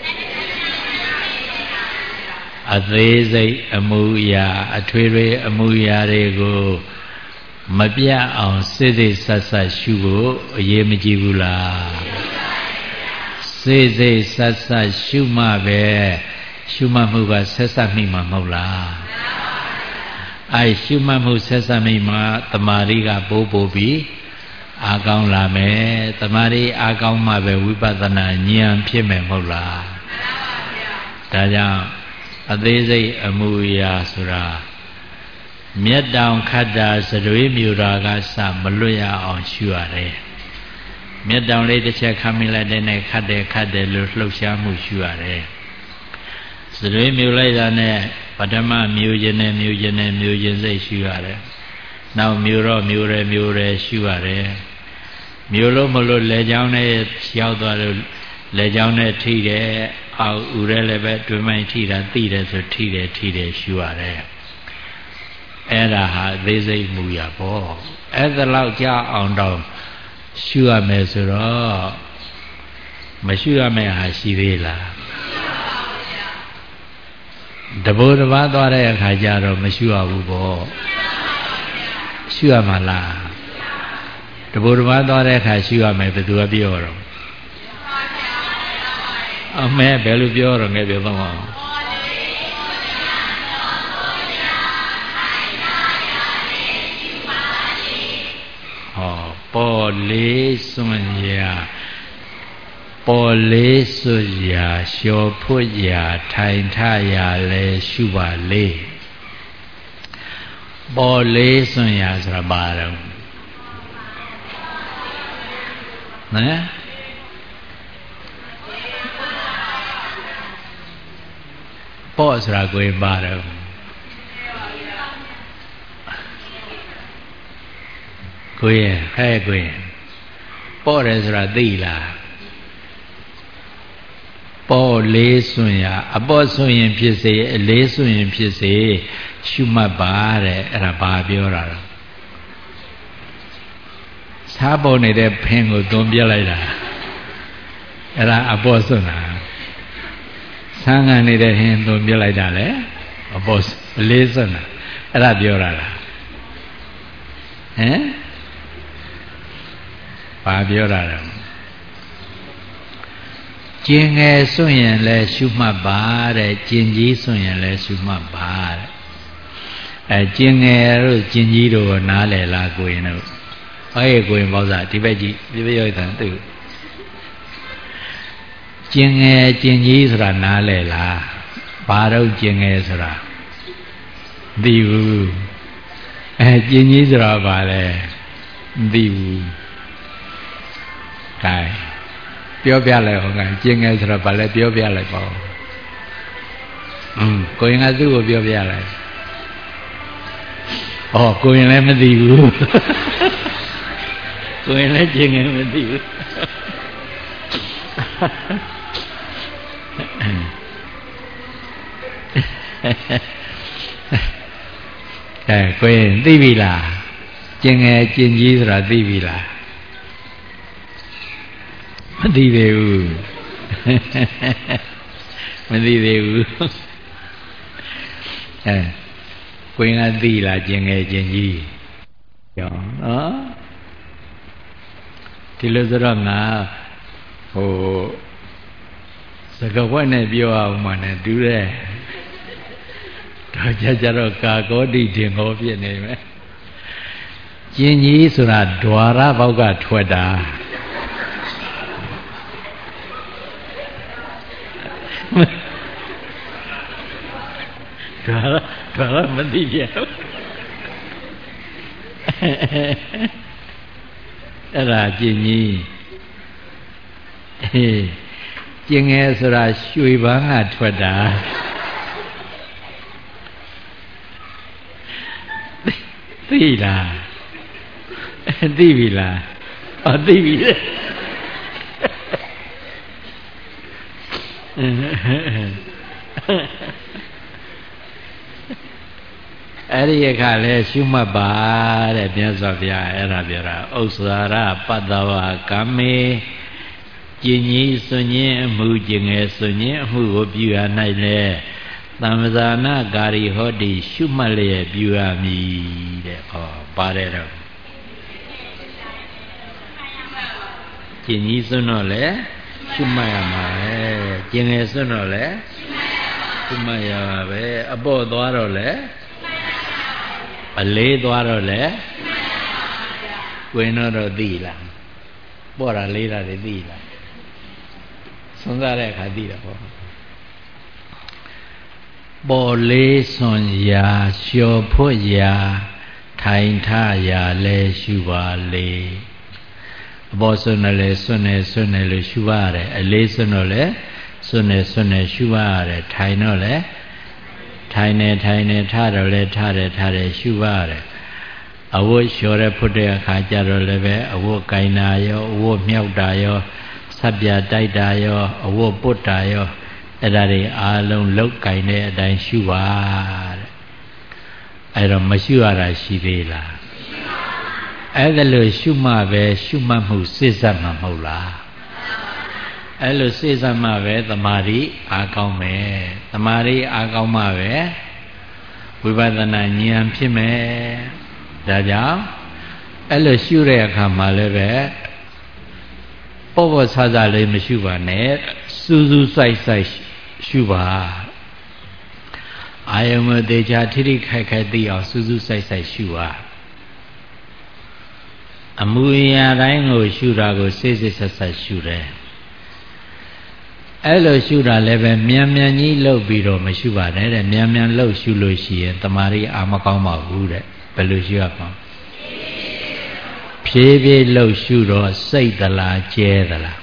အသေးစိတ်အမှုရာအထွေထွေအမှုရာတွေကိုမပြတ်အောင်စိတ်စိတ်ဆက်ဆက်ရှုဖို့အရေးမကြီးဘူးလားစိတ်စိတ်ဆက်ဆက်ရှုမှပဲရှုမှတ်မှုကဆက်ဆက်မိမှာမဟုတ်လားအဲရှုမှတ်မှုဆက်ဆက်မိမှာတမာရီကပိုးပိုးပြီးအားကောင်းလာမယ်တမာရီအားကောင်းမှပဲဝိပဿနာဉာဏ်ဖြစ်မယ်မဟုတ်လားဒါကြောင့်အသေးစိတ်အမှုရာဆိုတာမျက်တောင်ခတ်တာစရွေးမြူတာကစမလွတ်ရအောင်ရှုရတယ်မျက်တောင်လေးတစ်ချက်ခမ်းမိလိုက်တဲ့နဲ့ခတ်တယ်လို့လှုပ်ရှားမှုရှုရတယ်စရွေးမြူလိုက်တာနဲ့ပထမမြူခြင်းနဲ့မြူခြင်းနဲ့မြူခြင်းစိတ်ရှုရတယ်နောက်မြူတော့မြူတယ်ရှုရတယ်မြူလို့မလို့လေချောင်းနဲ့ရောက်သွားလို့လေချောင်းနဲ့ထိတယ်အောက်ဥရဲလည်းပဲတွင်မိုင်းထိတာသိတယ်ဆိုထိတယ်ရှုရတယ်အဲ့ဒါဟာအသေးစိတ်မူရပေါ့အဲ့ဒါလောက်ကြာအောင်တော့ရှုရမယ်ဆိုတော့မရှုရမယ့်ဟာရှိသေးလားတဘိုးတစ်ပါးသွားတဲ့အခါကျတော့မရှုရဘူးပေါ့ရှုရမှာလားတဘိုးတစ်ပါးသွားတဲ့အခါရှုရမယ်ဘယ်သူကပြောတော့အမဲဘယ်လိုပြောတော့ငယ်ပြောတော့ဟောပေါ်လေးစွန့်ရာပေါ်လေးစွန့်ရာလျှော်ဖွတ်ရာထိုင်ထရာလဲရှုပါလေပေါ်လေးစွန့်ရာဆိုတာဘာတော့နော်ပေါ်ဆိုတာကိုယ်ပါတော့ကိုယ်ဟဲ့ကိုယ်ပေါ်တယ်ဆိုတာသိလားပေါ်လေးစွန့်ရအပေါ်စွန့်ရင်ဖြစ်စေအလေးစွန့်ရင်ဖြစ်စေရှုမှတ်ပါတဲ့အဲ့ဒါဘာပြောတာလဲစားပေါ်နေတဲ့ဖင်ကိုသွန်ပြလိုက်တာအဲ့ဒါအပေါ်စွန့်တာဆန်းကန်နေတဲ့ဟင်းသွန်ပြလိုက်တာလေအပေါ်အလေးစွန့်တာအဲ့ဒါပြောတာလားဟမ်ဘာပြောတာလဲကျင်ငယ်စွန့်ရင်လည်းရှုမှတ်ပါတဲ့ကျင်ကြီးစွန့်ရင်လည်းရှုမှတ်ပါတဲ့အဲကျင်ငယ်တို့ကျင်ကြီးတို့နားလည်လားကိုရင်တို့အဲ့ကိုရင်ပေါ့စားဒီဘက်ကြည့်ဒီဘက်ရောက်တယ်သူကျင်ငယ်ကျင်ကြီးဆိုတာနားလည်လားဘာတော့ကျင်ငယ်ဆိုတာမသိဘူးအဲကျင်ကြီးဆိုတာဘာလဲမသိဘူးကဲပြောပြလိုက်ဟောကကျင်ငယ်ဆိုတော့ဗာလဲပြောပြလိုက်ပါဦးကိုရင်ကသူ့ကိုပြောပြလိုက်ဩကိုရင်လည်းမသိဘူးကိုရင်လည်းကျင်ငယ်မသိဘူးကိုရင်သိပြီလားကျင်ငယ်ကျင်ကြီးဆိုတာသိပြီလားမသိသေးဘူးမသိသေးဘူးကိုင်းကသိလားကျင်ငယ်ကျင်ကြီးကြောင်းနော်ဒီလိုဆိုတော့ငါစကားဝက်နဲ့ပြောအောင်မှနဲ့တူတယ်တော့ကြတော့ကာကောတိတင်ဟောဖြစ်နေမယ်ကျင်ကြီးဆိုတာဓွာရဘောက်ကထွက်တာဓွာရမသိပြအဲ့ဒါကျင်ကြီးကျင်ငယ်ဆိုတာရွှေပန်းကထွက်တာသိလားသိပြီလားသိပြီအဲ့ဒီအခါလဲရှုမှတ်ပါတဲ့မြတ်စွာဘုရားအဲ့ဒါပြောတာဥစ္စာရပတ္တဝါကမေကျင်ကြီးစွန့်ခြင်းအမှုကျင်ငယ်စွန့်ခြင်းအမှုကိုပြုရ၌လဲသမ္ပဇာနာကာရီဟောတိရှုမှတ်လျက်ပြုရမည်တဲ့ဟောပါတယ်တော့ကျင်ကြီးစွန့်တော့လဲရှုမှတ်ရမှာပဲကျင်ငယ်စွန့်တော့လဲရှုမှတ်ရမှာပဲအပေါ့သွားတော့လဲအလေးသွားတော့လဲဝင်တော့သိလားပေါ့တာလေးတာတွေသိလားစွန့်စားတဲ့အခါသိတာပေါ့ပေါ်လေးစွန်ရာလျှော်ဖွတ်ရာထိုင်ထရာလဲရှုပါလေအပေါ်စွန်တယ်စွန်တယ်လို့ရှုပါရတယ်အလေးစွန်တော့လဲစွန်တယ်ရှုပါရတယ်ထိုင်တော့လဲထိုင်နေထတော့လဲထတယ်ရှုပါရတယ်အဝတ်လျှော်တဲ့ဖွတ်တဲ့အခါကျတော့လည်းပဲအဝတ်ကိုင်တာရောအဝတ်မြောက်တာရောဆပ်ပြတိုက်တာရောအဝတ်ပုတ်တာရောအဲ့ဒါတွေအားလုံးလောက်ကင်တဲ့အတိုင်းရှုပါတဲ့အဲ့တော့မရှုရတာရှိသေးလားအဲ့ဒါလို့ရှုမှပဲရှုမှတ်မှုစိစက်မှာမဟုတ်လားအဲ့လိုစိစက်မှာပဲသမာဓိအားကောင်းမယ်သမာဓိအားကောင်းမှပဲဝိပဿနာဉာဏ်ဖြစ်မယ်ဒါကြောင့်အဲ့လိုရှုတဲ့အခါမှာလည်းပဲပေါ့ဆာလေးမရှုပါနဲ့စူးစူးစိုက်ရှုပါအာယုံမသေးချာထိထိခိုက်ခိုက်သိအောင်စူးစူးစိုက်ရှုပါအမူအရာတိုင်းကိုရှုတာကိုစိတ်ဆက်ရှုတယ်အဲ့လိုရှုတာလည်းပဲမြန်ကြီးလှုပ်ပြီးတော့မရှုပါနဲ့တဲ့မြန်လှုပ်ရှုလို့ရှိရင်တမာရီအာမကောင်းပါဘူးတဲ့ဘယ်လိုရှုရမှာဖြည်းဖြည်းလှုပ်ရှုတော့စိတ်သလားကျဲသလား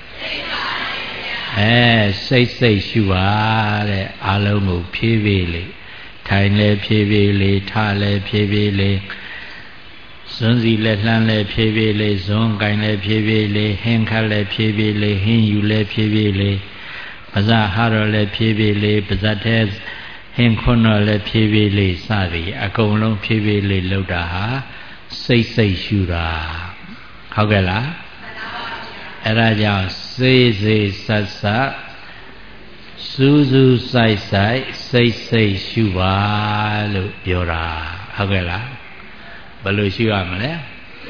စိတ်ရှုပါတဲ့အာလုံးကိုဖြည်းဖြည်းလေးထိုင်လဲဖြည်းဖြည်းလေးထလဲဖြည်းဖြည်းလေးဇွန်းစီလဲလှမ်းလဲဖြည်းဖြည်းလေးဇွန်းကိုင်လဲဖြည်းဖြည်းလေးဟင်းခတ်လဲဖြည်းဖြည်းလေးဟင်းယူလဲဖြည်းဖြည်းလေးပါးစပ်ဟာတော့လဲဖြည်းဖြည်းလေးပါးစပ်ထဲဟင်းခွန်းတော့လဲဖြည်းဖြည်းလေးစသည်အကုန်လုံးဖြည်းဖြည်းလေးလှုပ်တာဟာစိတ်ရှုတာဟုတ်ကဲ့လားအဲ့ဒါကြောင့်စေဆက်စူးစူးစိုက်စိတ်ရှုပါလို့ပြောတာဟုတ်ကဲ့လားဘယ်လိုရှုရမလဲ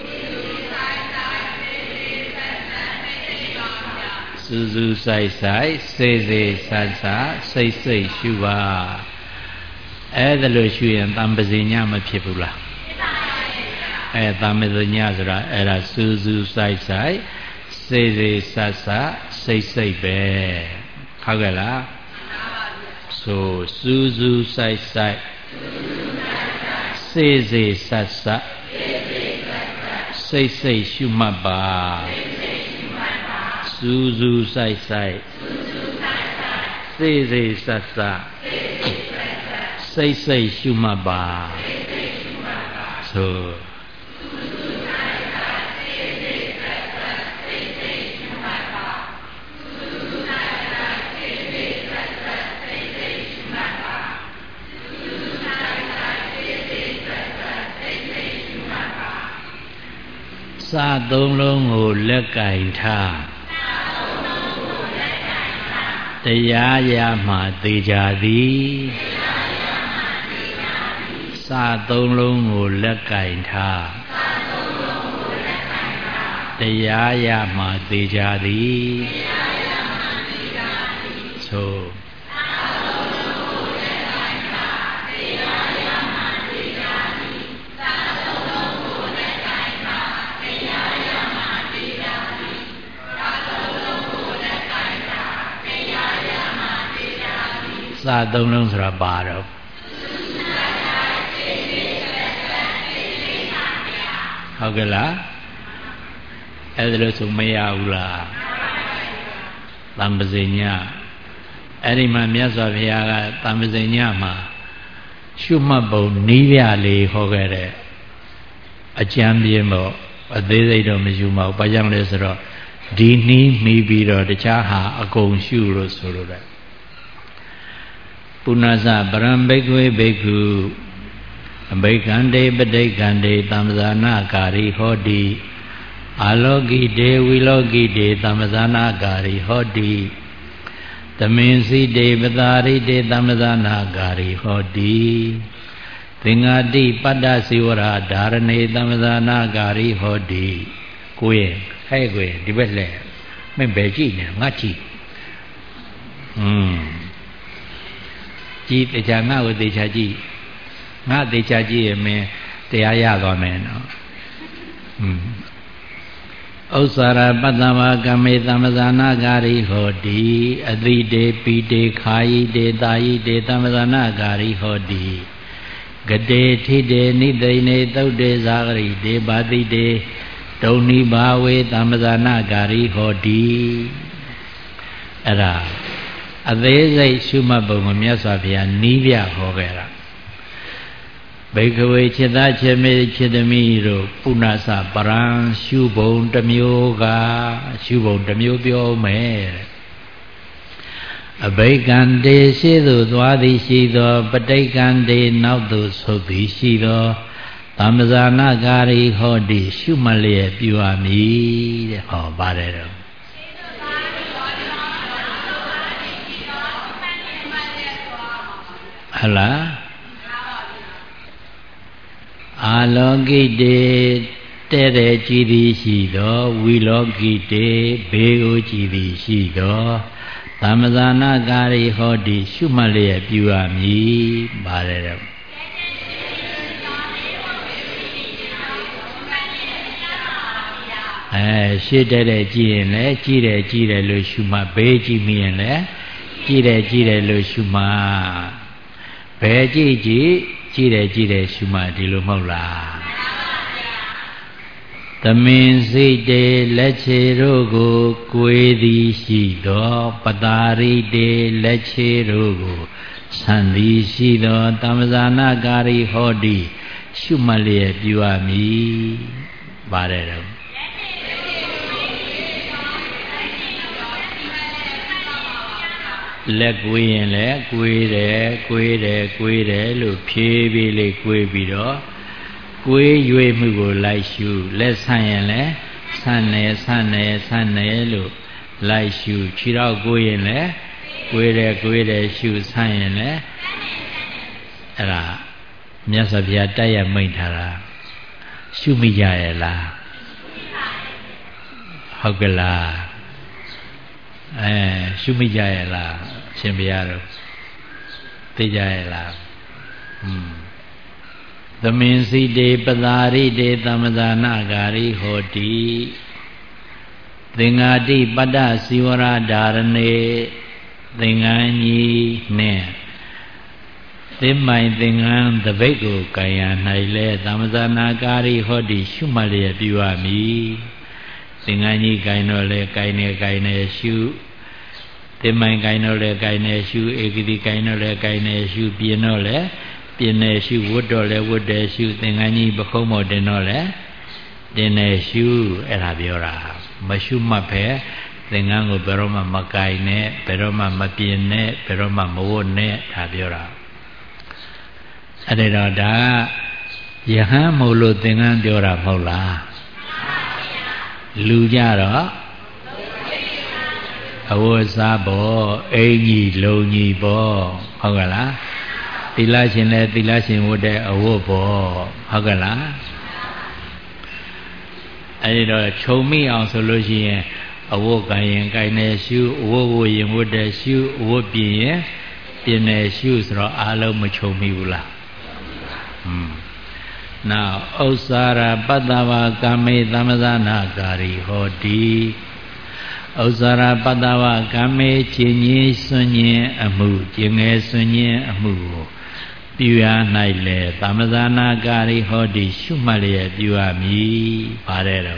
စူးစူးစိုက်စေဆက်စိတ်ရှုပါအဲ့ဒါလို့ရှုရင်တံပဇိညမဖြစ်ဘူးလားတမ္မဇညဆိုတာအဲ့ဒါစူးစူးစိုက်စေဆက်စိတ်ပဲဟုတ်ကဲ့လားဆိုစူးစူးစိုက်စေဆက်စိတ်ရှုမှတ်ပါစူးစူးစိုက်စေဆက်စိတ်ရှုမှတ်ပါဆိုစာသုံးလုံးကိုလက်ကင်ထားတရားရမှသေချာသည်စာသုံးလုံးကိုလက်ကင်ထားတရားရမှသေချာသည်သို့စာသုံးလုံးဆိုတာပါတော့ဟုတ်ကဲ့လားအဲ့ဒါလို့ဆိုမရဘူးလားသံပဇိညအဲ့ဒီမှာမြတ်စွာဘုရားကသံပဇိညမှာရှုမှတ်ပုံနီးပြလေးဟောခဲ့တဲ့အကျမ်းပြင်းပေါ့အသေးစိတ်တော့မယူမအောင်ဘာကြောင့်လဲဆိုတော့ဒီနီးမိပြီးတော့တခြားဟာအကုန်ရှုလို့ဆိုလိုတယ်ပုဏ္ဏစပရံဘိက္ခွေဘိက္ခုအဘိက္ခန္တေပဋိက္ခန္တေသံဇာနာကာရိဟောတိအာလောကိတေဝိလောကိတေသံဇာနာကာရိဟောတိသမင်စီတေပတာရိတေသံဇာနာကာရိဟောတိသင်္ဃာတိပတ္တစီဝရဓာရဏေသံဇာနာကာရိဟောတိကိုယ်ရဲ့ဟဲ့ကိုယ်ဒီဘက်လဲမင်းပဲကြည့်နေငါကြည့်ကြည့်တရားငါ့ကိုသေချာကြည့်ငါသေချာကြည့်ရင်မင်းတရားရသွားမယ်နော်ဥစ္စာရပတ္တဝါကမေသမ္ဇာနာကာရိဟောတိအတိတေပိတေခာယိတေတာယိတေသမ္ဇာနာကာရိဟောတိဂတေထိတေနိသိနေသုတ်တေဇာဂရိတေပါတိတေဒုံနိဘာဝေသမ္ဇာနာကာရိဟောတိအဲ့ဒါအသေးစိတ်ရှုမှတ်ပုံကိုမြတ်စွာဘုရားနီးပြဟောခဲ့တာဘိက္ခဝေจิตသားจิตမေจิตသမီးတို့ပုဏ္ဏစပရံရှုပုံတစ်မျိုးကရှုပုံတစ်မျိုးပြောမယ်အဘိက္ခန္တေရှေ့သို့သွားသည်ရှိသောပဋိက္ခန္တေနောက်သို့ဆုတ်သည်ရှိသောသမ္ပဇာနာကာရိဟောတိရှုမှတ်လျက်ပြုရမည်တဲ့ဟောပါတယ်တော့ဟလားအာလောကိတေတဲ့တဲ့ကြည်သည်ရှိသောဝီလောကိတေဘေးကိုကြည်သည်ရှိသောသမ္ပဇာနာကာရိဟောတိရှုမှတ်လျက်ပြုရမည်ပါတယ်တော့ရှေ့တဲ့ကြည်ရင်လည်းကြည်တယ်လို့ရှုမှတ်ဘေးကြည်မိရင်လည်းကြည်တယ်လို့ရှုမှတ်ဘယ်ကြည်ကြည်တယ်ရှုမှတ်ဒီလိုမဟုတ်လားသမင်စိတ်တေလက်ခြေတို့ကိုကိုယ်သည်ရှိသောပတာရိတေလက်ခြေတို့ကိုဆံသည်ရှိသောသမ္ပဇာနာကာရိဟောတိရှုမှတ်လျက်ပြုရမည်ပါတယ်တော့လက်ကွေးရင်လည်းကွေးတယ်လို့ဖြည်းဖြည်းလေးကွေးပြီးတော့ကွေးရွေးမှုကိုလိုက်ရှုလက်ဆန့်ရင်လည်းဆန့်နေလို့လိုက်ရှုခြေထောက်ကွေးရင်လည်းကွေးတယ်ရှုဆန့်ရင်လည်းအဲ့ဒါမြတ်စွာဘုရားတိုက်ရမိန့်ထားတာရှုမိကြရဲ့လားဟုတ်ကလားရှုမိကြရဲ့လားရှင်ဘုရားတို့သိကြရဲ့လားသမင်စီတေပတာရိတေသမ္ပဇာနာကာရိဟောတိသင်္ဃာတိပတ္တစီဝရဓာရဏေသင်္ကန်းကြီးနဲ့သင်္မိုင်သင်္ကန်းတပိတ်ကိုကာယ၌လဲသမ္ပဇာနာကာရိဟောတိရှုမှတ်လျက်ပြုရမည်သင်္ကန်းကြီးကိုင်တော့လဲကိုင်နေရှုသင်္မိုင်ကိုင်တော့လဲကိုင်နေရှုဧကတိကိုင်တော့လဲကိုင်နေရှုပြင်းတော့လဲပြင်းနေရှုဝတ်တော့လဲဝတ်တယ်ရှုသင်္ကန်းကြီးပခုံးမော်တင်တော့လဲတင်နေရှုအဲ့ဒါပြောတာမရှုမှတ်ပဲသင်္ကန်းကိုဘယ်တော့မှမကိုင်နဲ့ဘယ်တော့မှမပြင်းနဲ့ဘယ်တော့မှမဝတ်နဲ့ဒါပြောတာအဲ့ဒါဒါယဟန်မို့လို့သင်္ကန်းပြောတာမဟုတ်လားလူကြတော့အဝတ်စားပေါ့အင်ကြီးလုံကြီးပေါ့ဟုတ်ကလားသီလရှင်လည်းသီလရှင်ဝတ်တဲ့အဝတ်ပေါ့ဟုတ်ကလားအဲဒီတော့ခြုံမိအောင်ဆိုလို့ရှိရင်အဝတ်ကိုင်ရင်ကိုင်နေရှုအဝတ်ဝတ်ရင်ဝတ်တယ်ရှုအဝတ်ပြင်ရင်ပြင်နေရှုဆိုတော့အားလုံးမခြုံမိဘူးလားနောက်ဥစ္စာရပတ္တဝါကာမေသမ္ပဇာနာကာရိဟောတိ Usara patawa kame chinyi sunyi amu jinge sunyi amu piya naile tamazana kari hodi shumaliya piya mi parero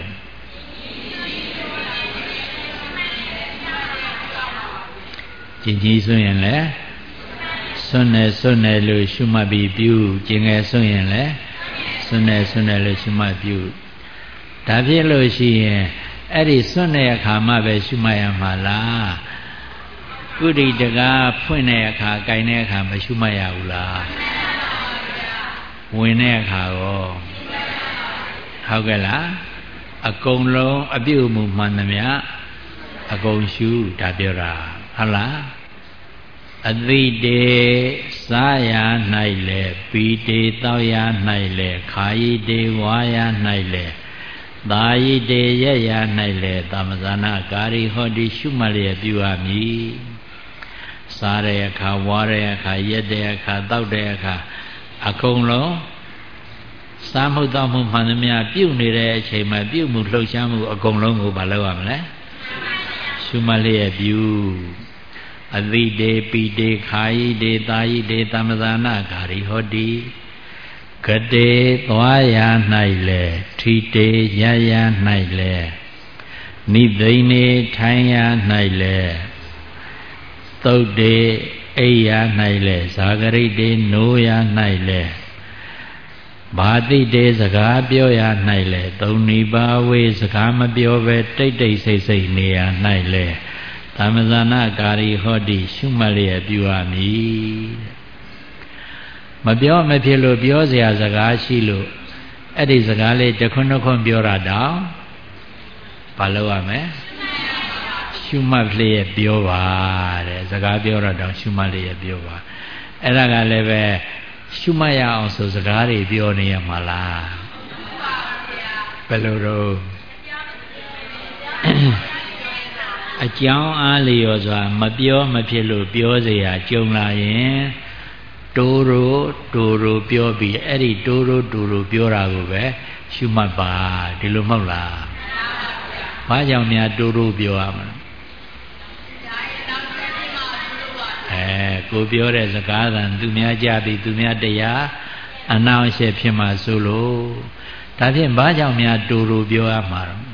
chinyi sunyi le sunne lo shumabi piyu jinge sunyi le sunne lo shumabiyu da phit lo shi yinအဲ့ဒီစွန့်တဲ့အခါမှပဲရှုမှတ်ရမှာလားကုဋိတကားဖွင့်တဲ့အခါ၊ကြိုင်တဲ့အခါမရှုမှတ်ရဘူးလားဝင်တဲ့အခါရောဟုတ်ကဲ့လားအကုန်လုံးအပြုအမူမှန်သမျှအကုန်ရှုဒါပြောတာဟုတ်လားအသိတေစားရ၌လေပီတေတောက်ရ၌လေခာယိတေဝါရ၌လေသာယိတေရရ၌လေသမဇာနာကာရီဟောဒီရှုမှတ်လျက်ပြုရမည်စားတဲ့အခါဝါတဲ့အခါရက်တဲ့အခါတောက်တဲ့အခါအကုန်လုံးစားမှုတောက်မှုမှန်သမျှပြုနေတဲ့အချိန်မှာပြုမှုလှုပ်ရှားမှုအကုန်လုံးကိုမလုပ်ရမလဲရှုမှတ်လျက်ပြုအသိတေပိတေခာယိတေသာယိတေသမဇာနာကာရီဟောဒီကတေသွားရ၌လေထိတေရရ၌လေနိသိဏေထိုင်ရ၌လေသုတ်တေအိယ၌လေဇာဂရိတေနိုးရ၌လေဘာတိတေစကားပြောရ၌လေသုံးနိပါဝေစကားမပြောပဲတိတ်တိတ်ဆိတ်ဆိတ်နေရ၌လေသမဇာနာကာရီဟောတိရှုမှတ်လျက်ပြုရမည်မပြောမဖြစ်လို့ပြောเสียစကားရှိလို့အဲ့ဒီစကားလေးတစ်ခွန်းတစ်ခွန်းပြောတာတောင်ဘာလို့ရမလဲရှုမှတ်လျက်ပြောပါတဲ့စကားပြောတာတောင်ရှုမှတ်လျက်ပြောပါအဲ့ဒါကလည်းပဲရှုမှတ်ရအောင်ဆိုစကားတွေပြောနေရမှာလားဘယ်လိုတော့အကြောင်းအားလျော်စွာမပြောမဖြစ်လို့ပြောเสียကြုံလာရင်တိုးရိုပြောပြီးအဲ့ဒီတိုးရိုပြောတာကိုပဲရှုမှတ်ပါဒီလိုမဟုတ်လားဘာကြောင့်များတိုးရိုပြောရမလဲကိုပြောတဲ့စကားသံသူများကြားပြီးသူများတရားအနှောင့်အယှက်ဖြစ်မှာဆိုလို့ဒါဖြင့်ဘာကြောင့်များတိုးရိုပြောရမှာတော့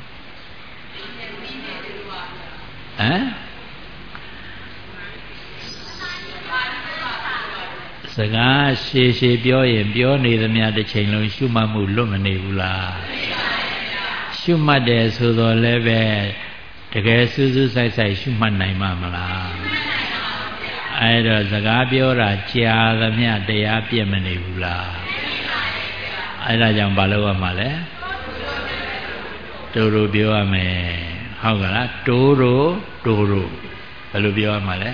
စကားရှည်ပြောရင်ပြောနေသမျှတစ်ချိန်လုံးရှုမှတ်မှုလွတ်မနေဘူးလားရှုမှတ်တယ်ဆိုတော့လည်းပဲတကယ်စူးစူးဆိုင်ဆိုင်ရှုမှတ်နိုင်မှာမလားအဲ့တော့စကားပြောတာကြာသမျှတရားပြည့်မနေဘူးလားအဲ့ဒါကြောင့်ဘာလို့ရမှာလဲတိုးရိုပြောရမယ်ဟုတ်ကလားတိုးရိုဘယ်လိုပြောရမှာလဲ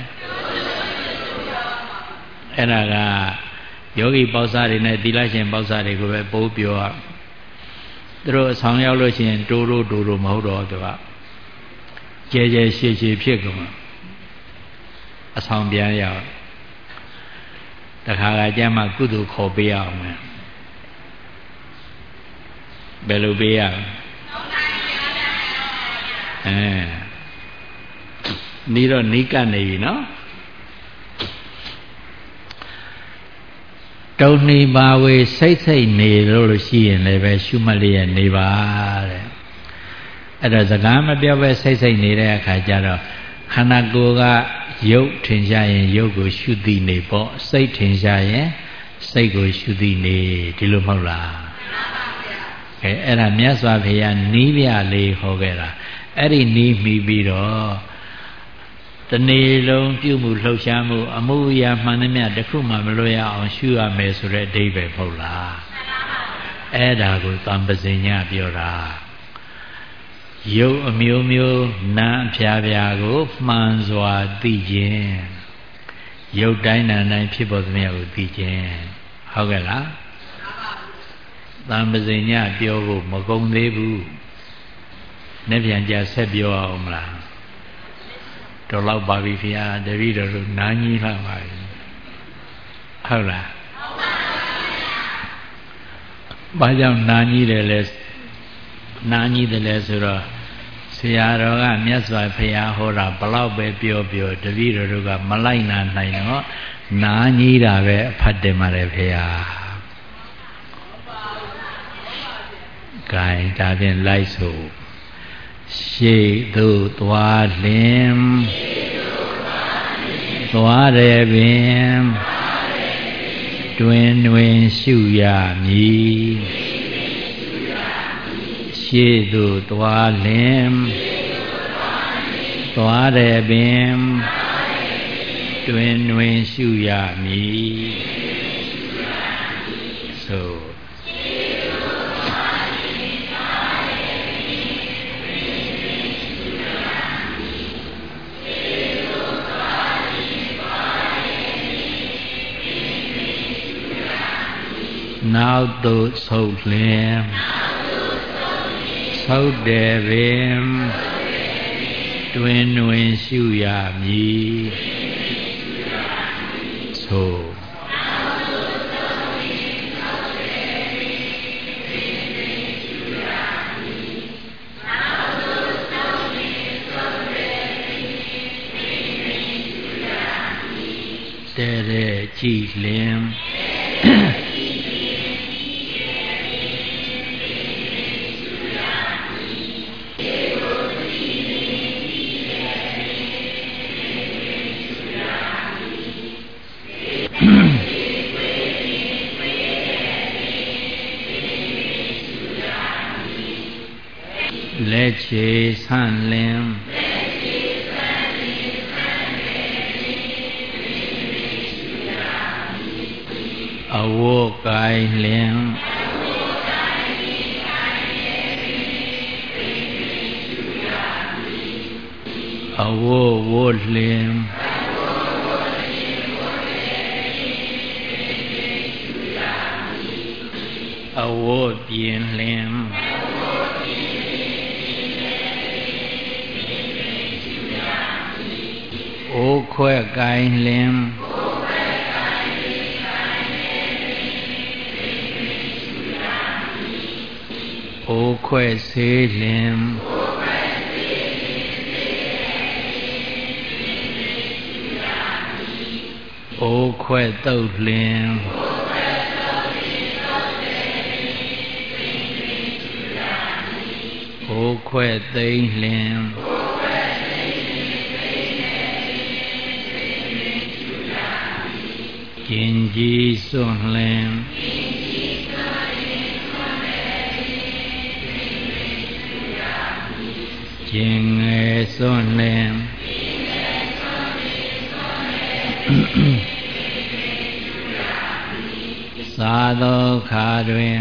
အဲ့ဒါကယောဂီပေါစာတွေနဲ့သီလရှင်ပေါစာတွေကိုပဲပိုးပြောရသူတို့အဆောင်ရောက်လို့ရှိရင်တိုးရိုမဟုတ်တော့သူကကျဲရှည်ဖြစ်ကုန်အဆောင်ပြန်ရောက်တခါကကြမ်းမှကုသိုလ်ခေါ်ပေးရအောင်မယ်ဘယ်လိုပေးရနီးတော့နီးကပ်နေပြီနော်တုံနေပါဝေစိတ်နေလို့ရှိရင်လည်းပဲရှုမှတ်လျက်နေပါတဲ့အဲ့တော့စကားမပြောပဲစိတ်နေတဲ့အခါကျတော့ခန္ဓာကိုယ်ကရုပ်ထင်ရှားရင်ရုပ်ကိုရှုသိနေပေါ့စိတ်ထင်ရှားရင်စိတ်ကိုရှုသိနေဒီလိုမဟုတ်လားမှန်ပါဗျာအဲ့ဒါမြတ်စွာဘုရားနီးပြလေးဟောခဲ့တာအဲ့ဒီနီးမိပြီးတော့တနေ့လုံးပြုမှုလှုပ်ရှားမှုအမှုအရာမှန်သမျှတစ်ခုမှမလွတ်ရအောင်ရှုရမယ်ဆိုတဲ့အဓိပ္ပာယ်မဟုတ်လားအဲ့ဒါကိုသံပဇင်ညပြောတာရုပ်အမျိုးမျိုးနာအဖျားကိုမှန်စွာသိခြင်းရုပ်တိုင်းနာတိုင်းဖြစ်ပေါ်သမျှကိုသိခြင်းဟုတ်ကဲ့လားသံပဇင်ညပြောဖို့မကုန်သေးဘူးနေ့ပြန်ကြဆက်ပြောအောင်မလားတော်လောက်ပါပြီခင်ဗျာတပည့်တော်တို့နားကြီးလှပါပြီဟုတ်လားဟုတ်ပါဘူးဘာကြောင့်နားကြီးတယ်လဲနားကြီးတယ်လဲဆိုတော့ဆရာတော်ကမြတ်စွာဘုရားဟောတာဘလောက်ပဲပြောပြောတပည့်တော်တို့ကမလိုက်နိုင်တော့နားကြီးတာပဲအဖတ်တယ်မှာလေဘုရားဂိုင်းဒါဖြင့်လိုက်ဆိုရှေ့သို့သွားလင်သွားရပင်တွင်ရှုရမည်ရှေ့သို့သွားလင်သွားရပင်တွင်ရှုရမည်ဆိုနောက်သို့ဆုတ်လင်ဆုတ်တယ်ပင်တွင်ရှုရမည်ဆိုတဲ့ကြည်လင်လက်ချေဆန့်လင်အဝတ်ကိုင်လင်အဝတ်ဝတ်လင်အဝတ်ပြင်လင်အိုးခွဲကိုင်လင်အိုးခွဲဆေးလင်အိုးခွဲတုတ်လင်အိုးခွဲသိမ့်လင်ကျင်ကြီးစွန့်လင်ကျင်ငယ်စွန့်လင်သာသောခါတွင်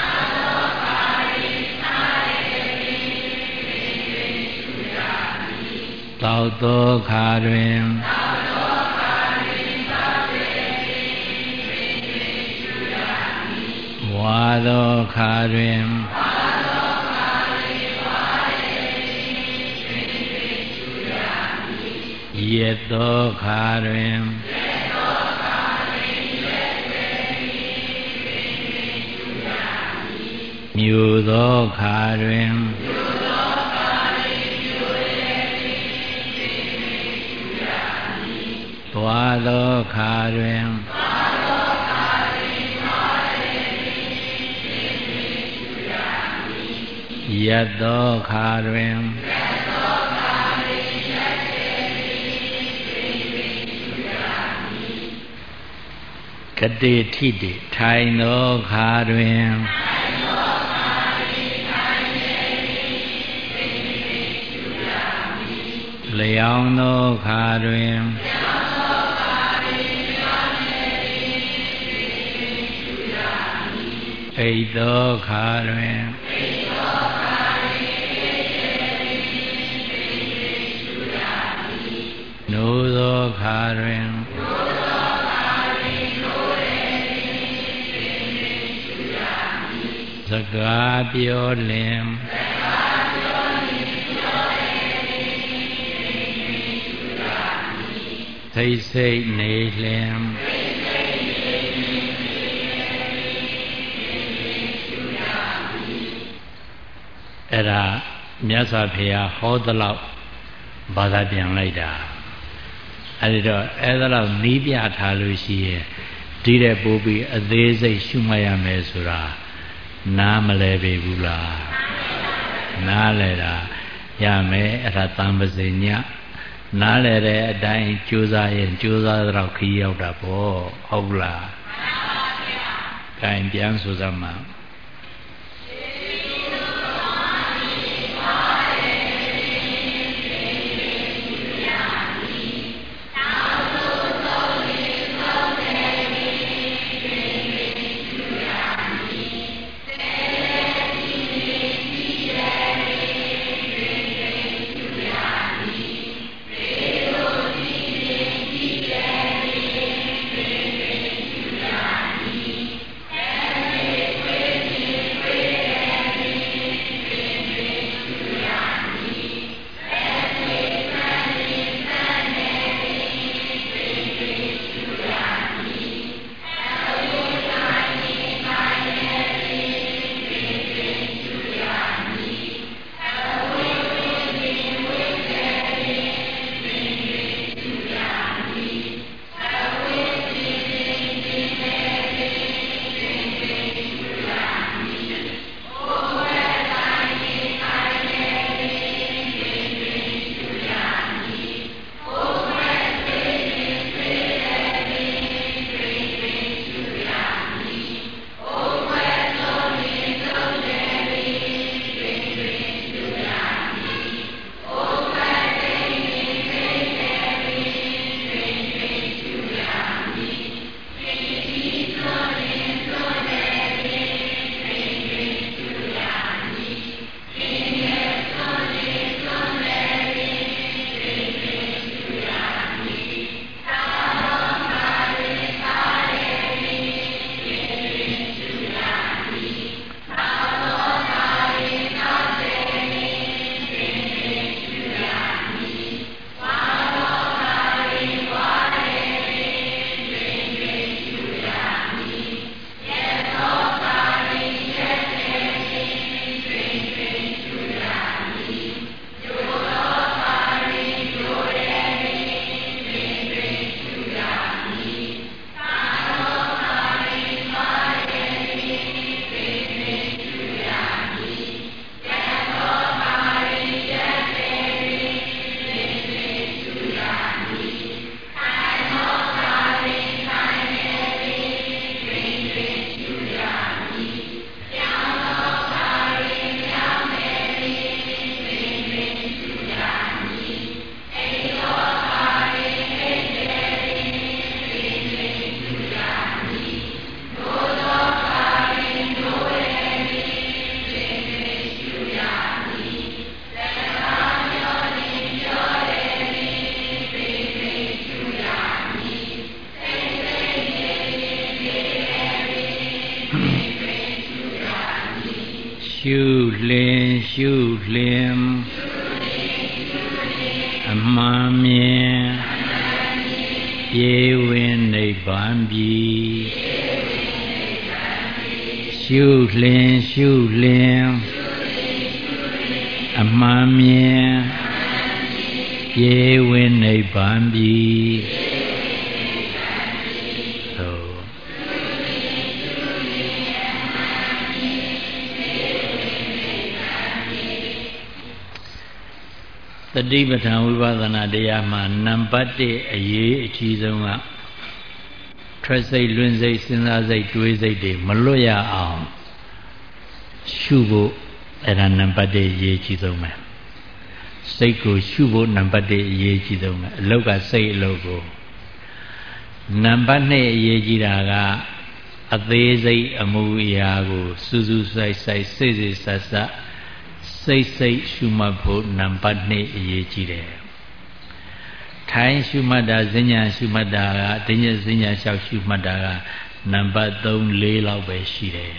တောက်သောခါတွင်ဝါသောခါတွင်ရက်သောခါတွင်မြူသောခါတွင်သွားသောခါတွင်ရက်သောခါတွင်ကတိထိတိထိုင်သောခါတွင်လျောင်းသောခါတွင်အိပ်သောခါတွင်နိုးသောခါတွင်စကားပြောလင်စိတ်စိတ်နေလင်အဲ့ဒါမြတ်စွာဘုရားဟောသလောက်ဘာသာပြန်လိုက်တာအဲ့ဒါလောက်နီးပြထားလို့ရှိရင်ဒီတဲ့ပို့ပြီးအသေးစိတ်ရှုမှတ်ရမယ်ဆိုတာနားမလဲပေဘူးလားနားလဲတာရမယ်အဲ့ဒါတန်ပစေညနားလဲတဲ့အတိုင်းကြိုးစားရင်ကြိုးစားတော့ခီးရောက်တာပေါ့ဟုတ်လားမှန်ပါဗျာ gain ပြန်ဆိုစမ်းမှာရှုလင်ရှုလင်အမှန်မြင်ပြေဝင်နိဗ္ဗာန်ပြီရှုလင်ရှုလင်အမှန်မြင်ပြေဝင်နိဗ္ဗာန်ပြီတတိပဋ္ဌာန်ဝိပဿနာတရားမှာနံပါတ်1အရေးအကြီးဆုံးကထွက်စိတ်လွင်စိတ်စဉ်းစားစိတ်တွေးစိတ်တွေမလွတ်ရအောင်ရှုဖို့အဲ့ဒါနံပါတ်1အရေးကြီးဆုံးပဲစိတ်ကိုရှုဖို့နံပါတ်1အရေးကြီးဆုံးပဲအလုတ်ကစိတ်အလုတ်ကိုနံပါတ်2အရေးကြီးတာကအသေးစိတ်အမှုအရာကိုစူးစူးဆိုင်ဆိုင်စိတ်စိတ်ဆက်ဆက်စိတ်စိတ်ရှုမှတ်ဖို့နံပါတ်2အရေးကြီးတယ်ထိုင်ရှုမှတ်တာဈဉ္ညာရှုမှတ်တာကဒိဉ္ဈဉ္ညာလျှောက်ရှုမှတ်တာကနံပါတ်3 4လောက်ပဲရှိတယ်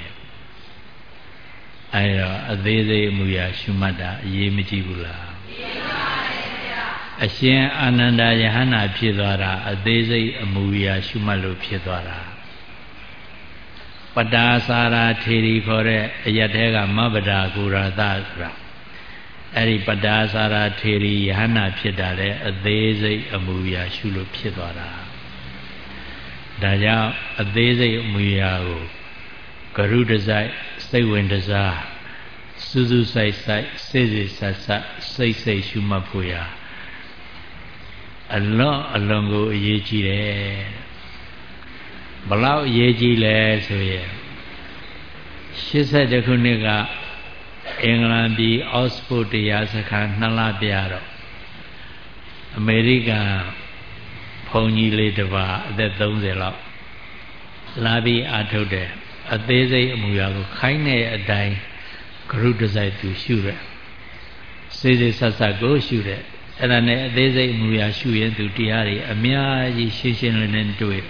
အဲတော့အသေးစိတ်အမှုရာရှုမှတ်တာအရေးမကြီးဘူးလားအရှင်အာနန္ဒာယဟန္တာဖြစ်သွားတာအသေးစိတ်အမှုရာရှုမှတ်လို့ဖြစ်သွားတာပတာစာရာထေရီခေါ်တဲ့အယတ်ထဲကမဗ္ဗဒါဂုရသဆိုတာ Eri Padasara Theri Yana Piedale, a Dese Amuya Shulu Piedara. Daya a Dese Muyao, Garuda Zai, Sewindaza, Suzu Sai Sai, Sezi Sasa, Say Shumapuya. Alongo Yeji, Balau Yeji le, so ye. She said the Kuniga. England di Oxford Yasaka Nala Biaro America Pony Ledava that those allow Labi Atode a Dese Muyago Kaine a die Guru decide to shoot it. Says Sasa go shoot it. And then Dese Muya shoot into Tiari, a mere shishin into it.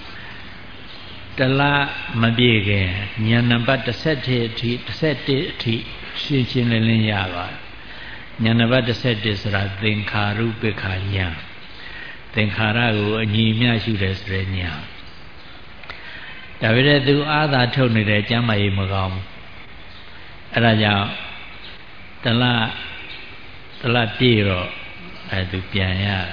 Tala Mabige, Nyanamba the set tea. Shin Yava Yanavata said this Radin Karu Bekanya Then Karagu and Yimia Shudes Renya David do other Tony de Jamai Magam Raja Tala Tiro at the Pianya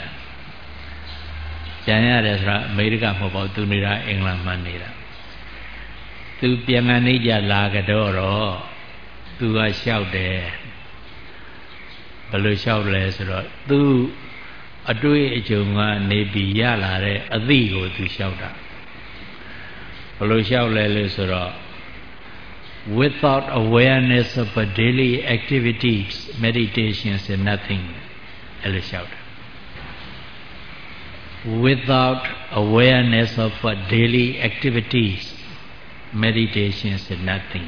Pianya America Mobile Tunira England Manira to Pianganija Lagadoro Tu a shout there. Below shout less, tu a do it, Junga, Nebi Yala, a vigo to shout out. Below shout less, without awareness of daily activities, meditations, and nothing. Ella shout. Without awareness of daily activities, meditations, and nothing.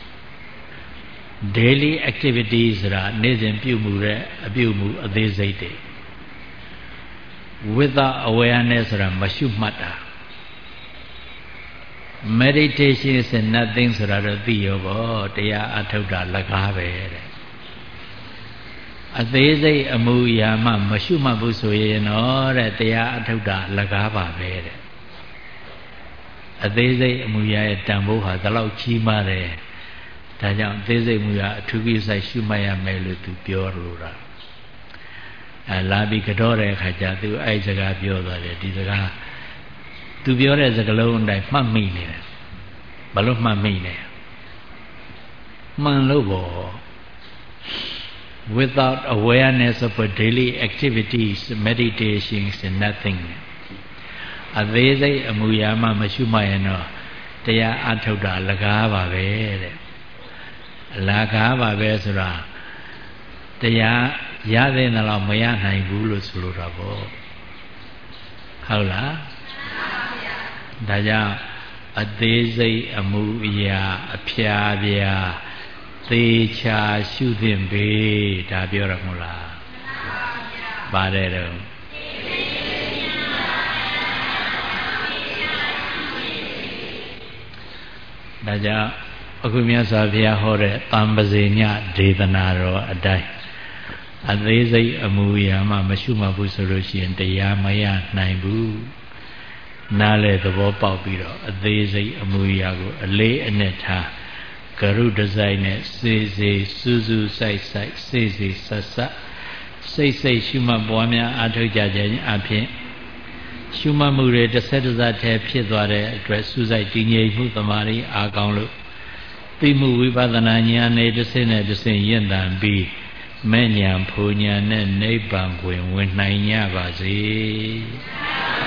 Daily activities are Nizam Pumure, Abumu, Adezate. Without awareness, Mashumata. Meditations and nothing are the over, they are Atoda Lagave. Adeze Amuyama, Mashuma Busoye, or they are Atoda Lagava. Adeze Amuya Tamboha, the Lau Chimare. Tajam Dese Muya to be say Shumaya Melu to pure Lura. And Labi Kadore Hajatu Aizaga Bioda, Dizaga to be as a galone like Mamine. Balok Mamine. Manlobo. Without awareness of daily activities, meditations, and nothing. Adeze Amuyama Mashumayano, they are Atoda Lagava Vere. Lagava Vesra, they are Yadin Alamaya and Gulus Lurabo. Howla Daya a Dese Amuya, a Piavia, Techa shooting be Tabioramula Badero. Daya Akumia Savia Hore, Tambazenia, Devanaro, a die. And they say Amuyama, Mashuma Busarushi, and the Yamaya, Naibu. Nale the Wopabiro, a they say Amuyago, a lay a neta, Garu design it, Seze, Suzu, Sai, Seze, Sasa, Say, Shuma Boamia, Atojajan, Api. Shuma Mure, the Setazat, Piedware, dress Suzai, Dinye, Mutamari, Aganglu. Timu Vipadananya Nedasina to say Yendan be Manyam Punya and Nebang when Nanya Bazi.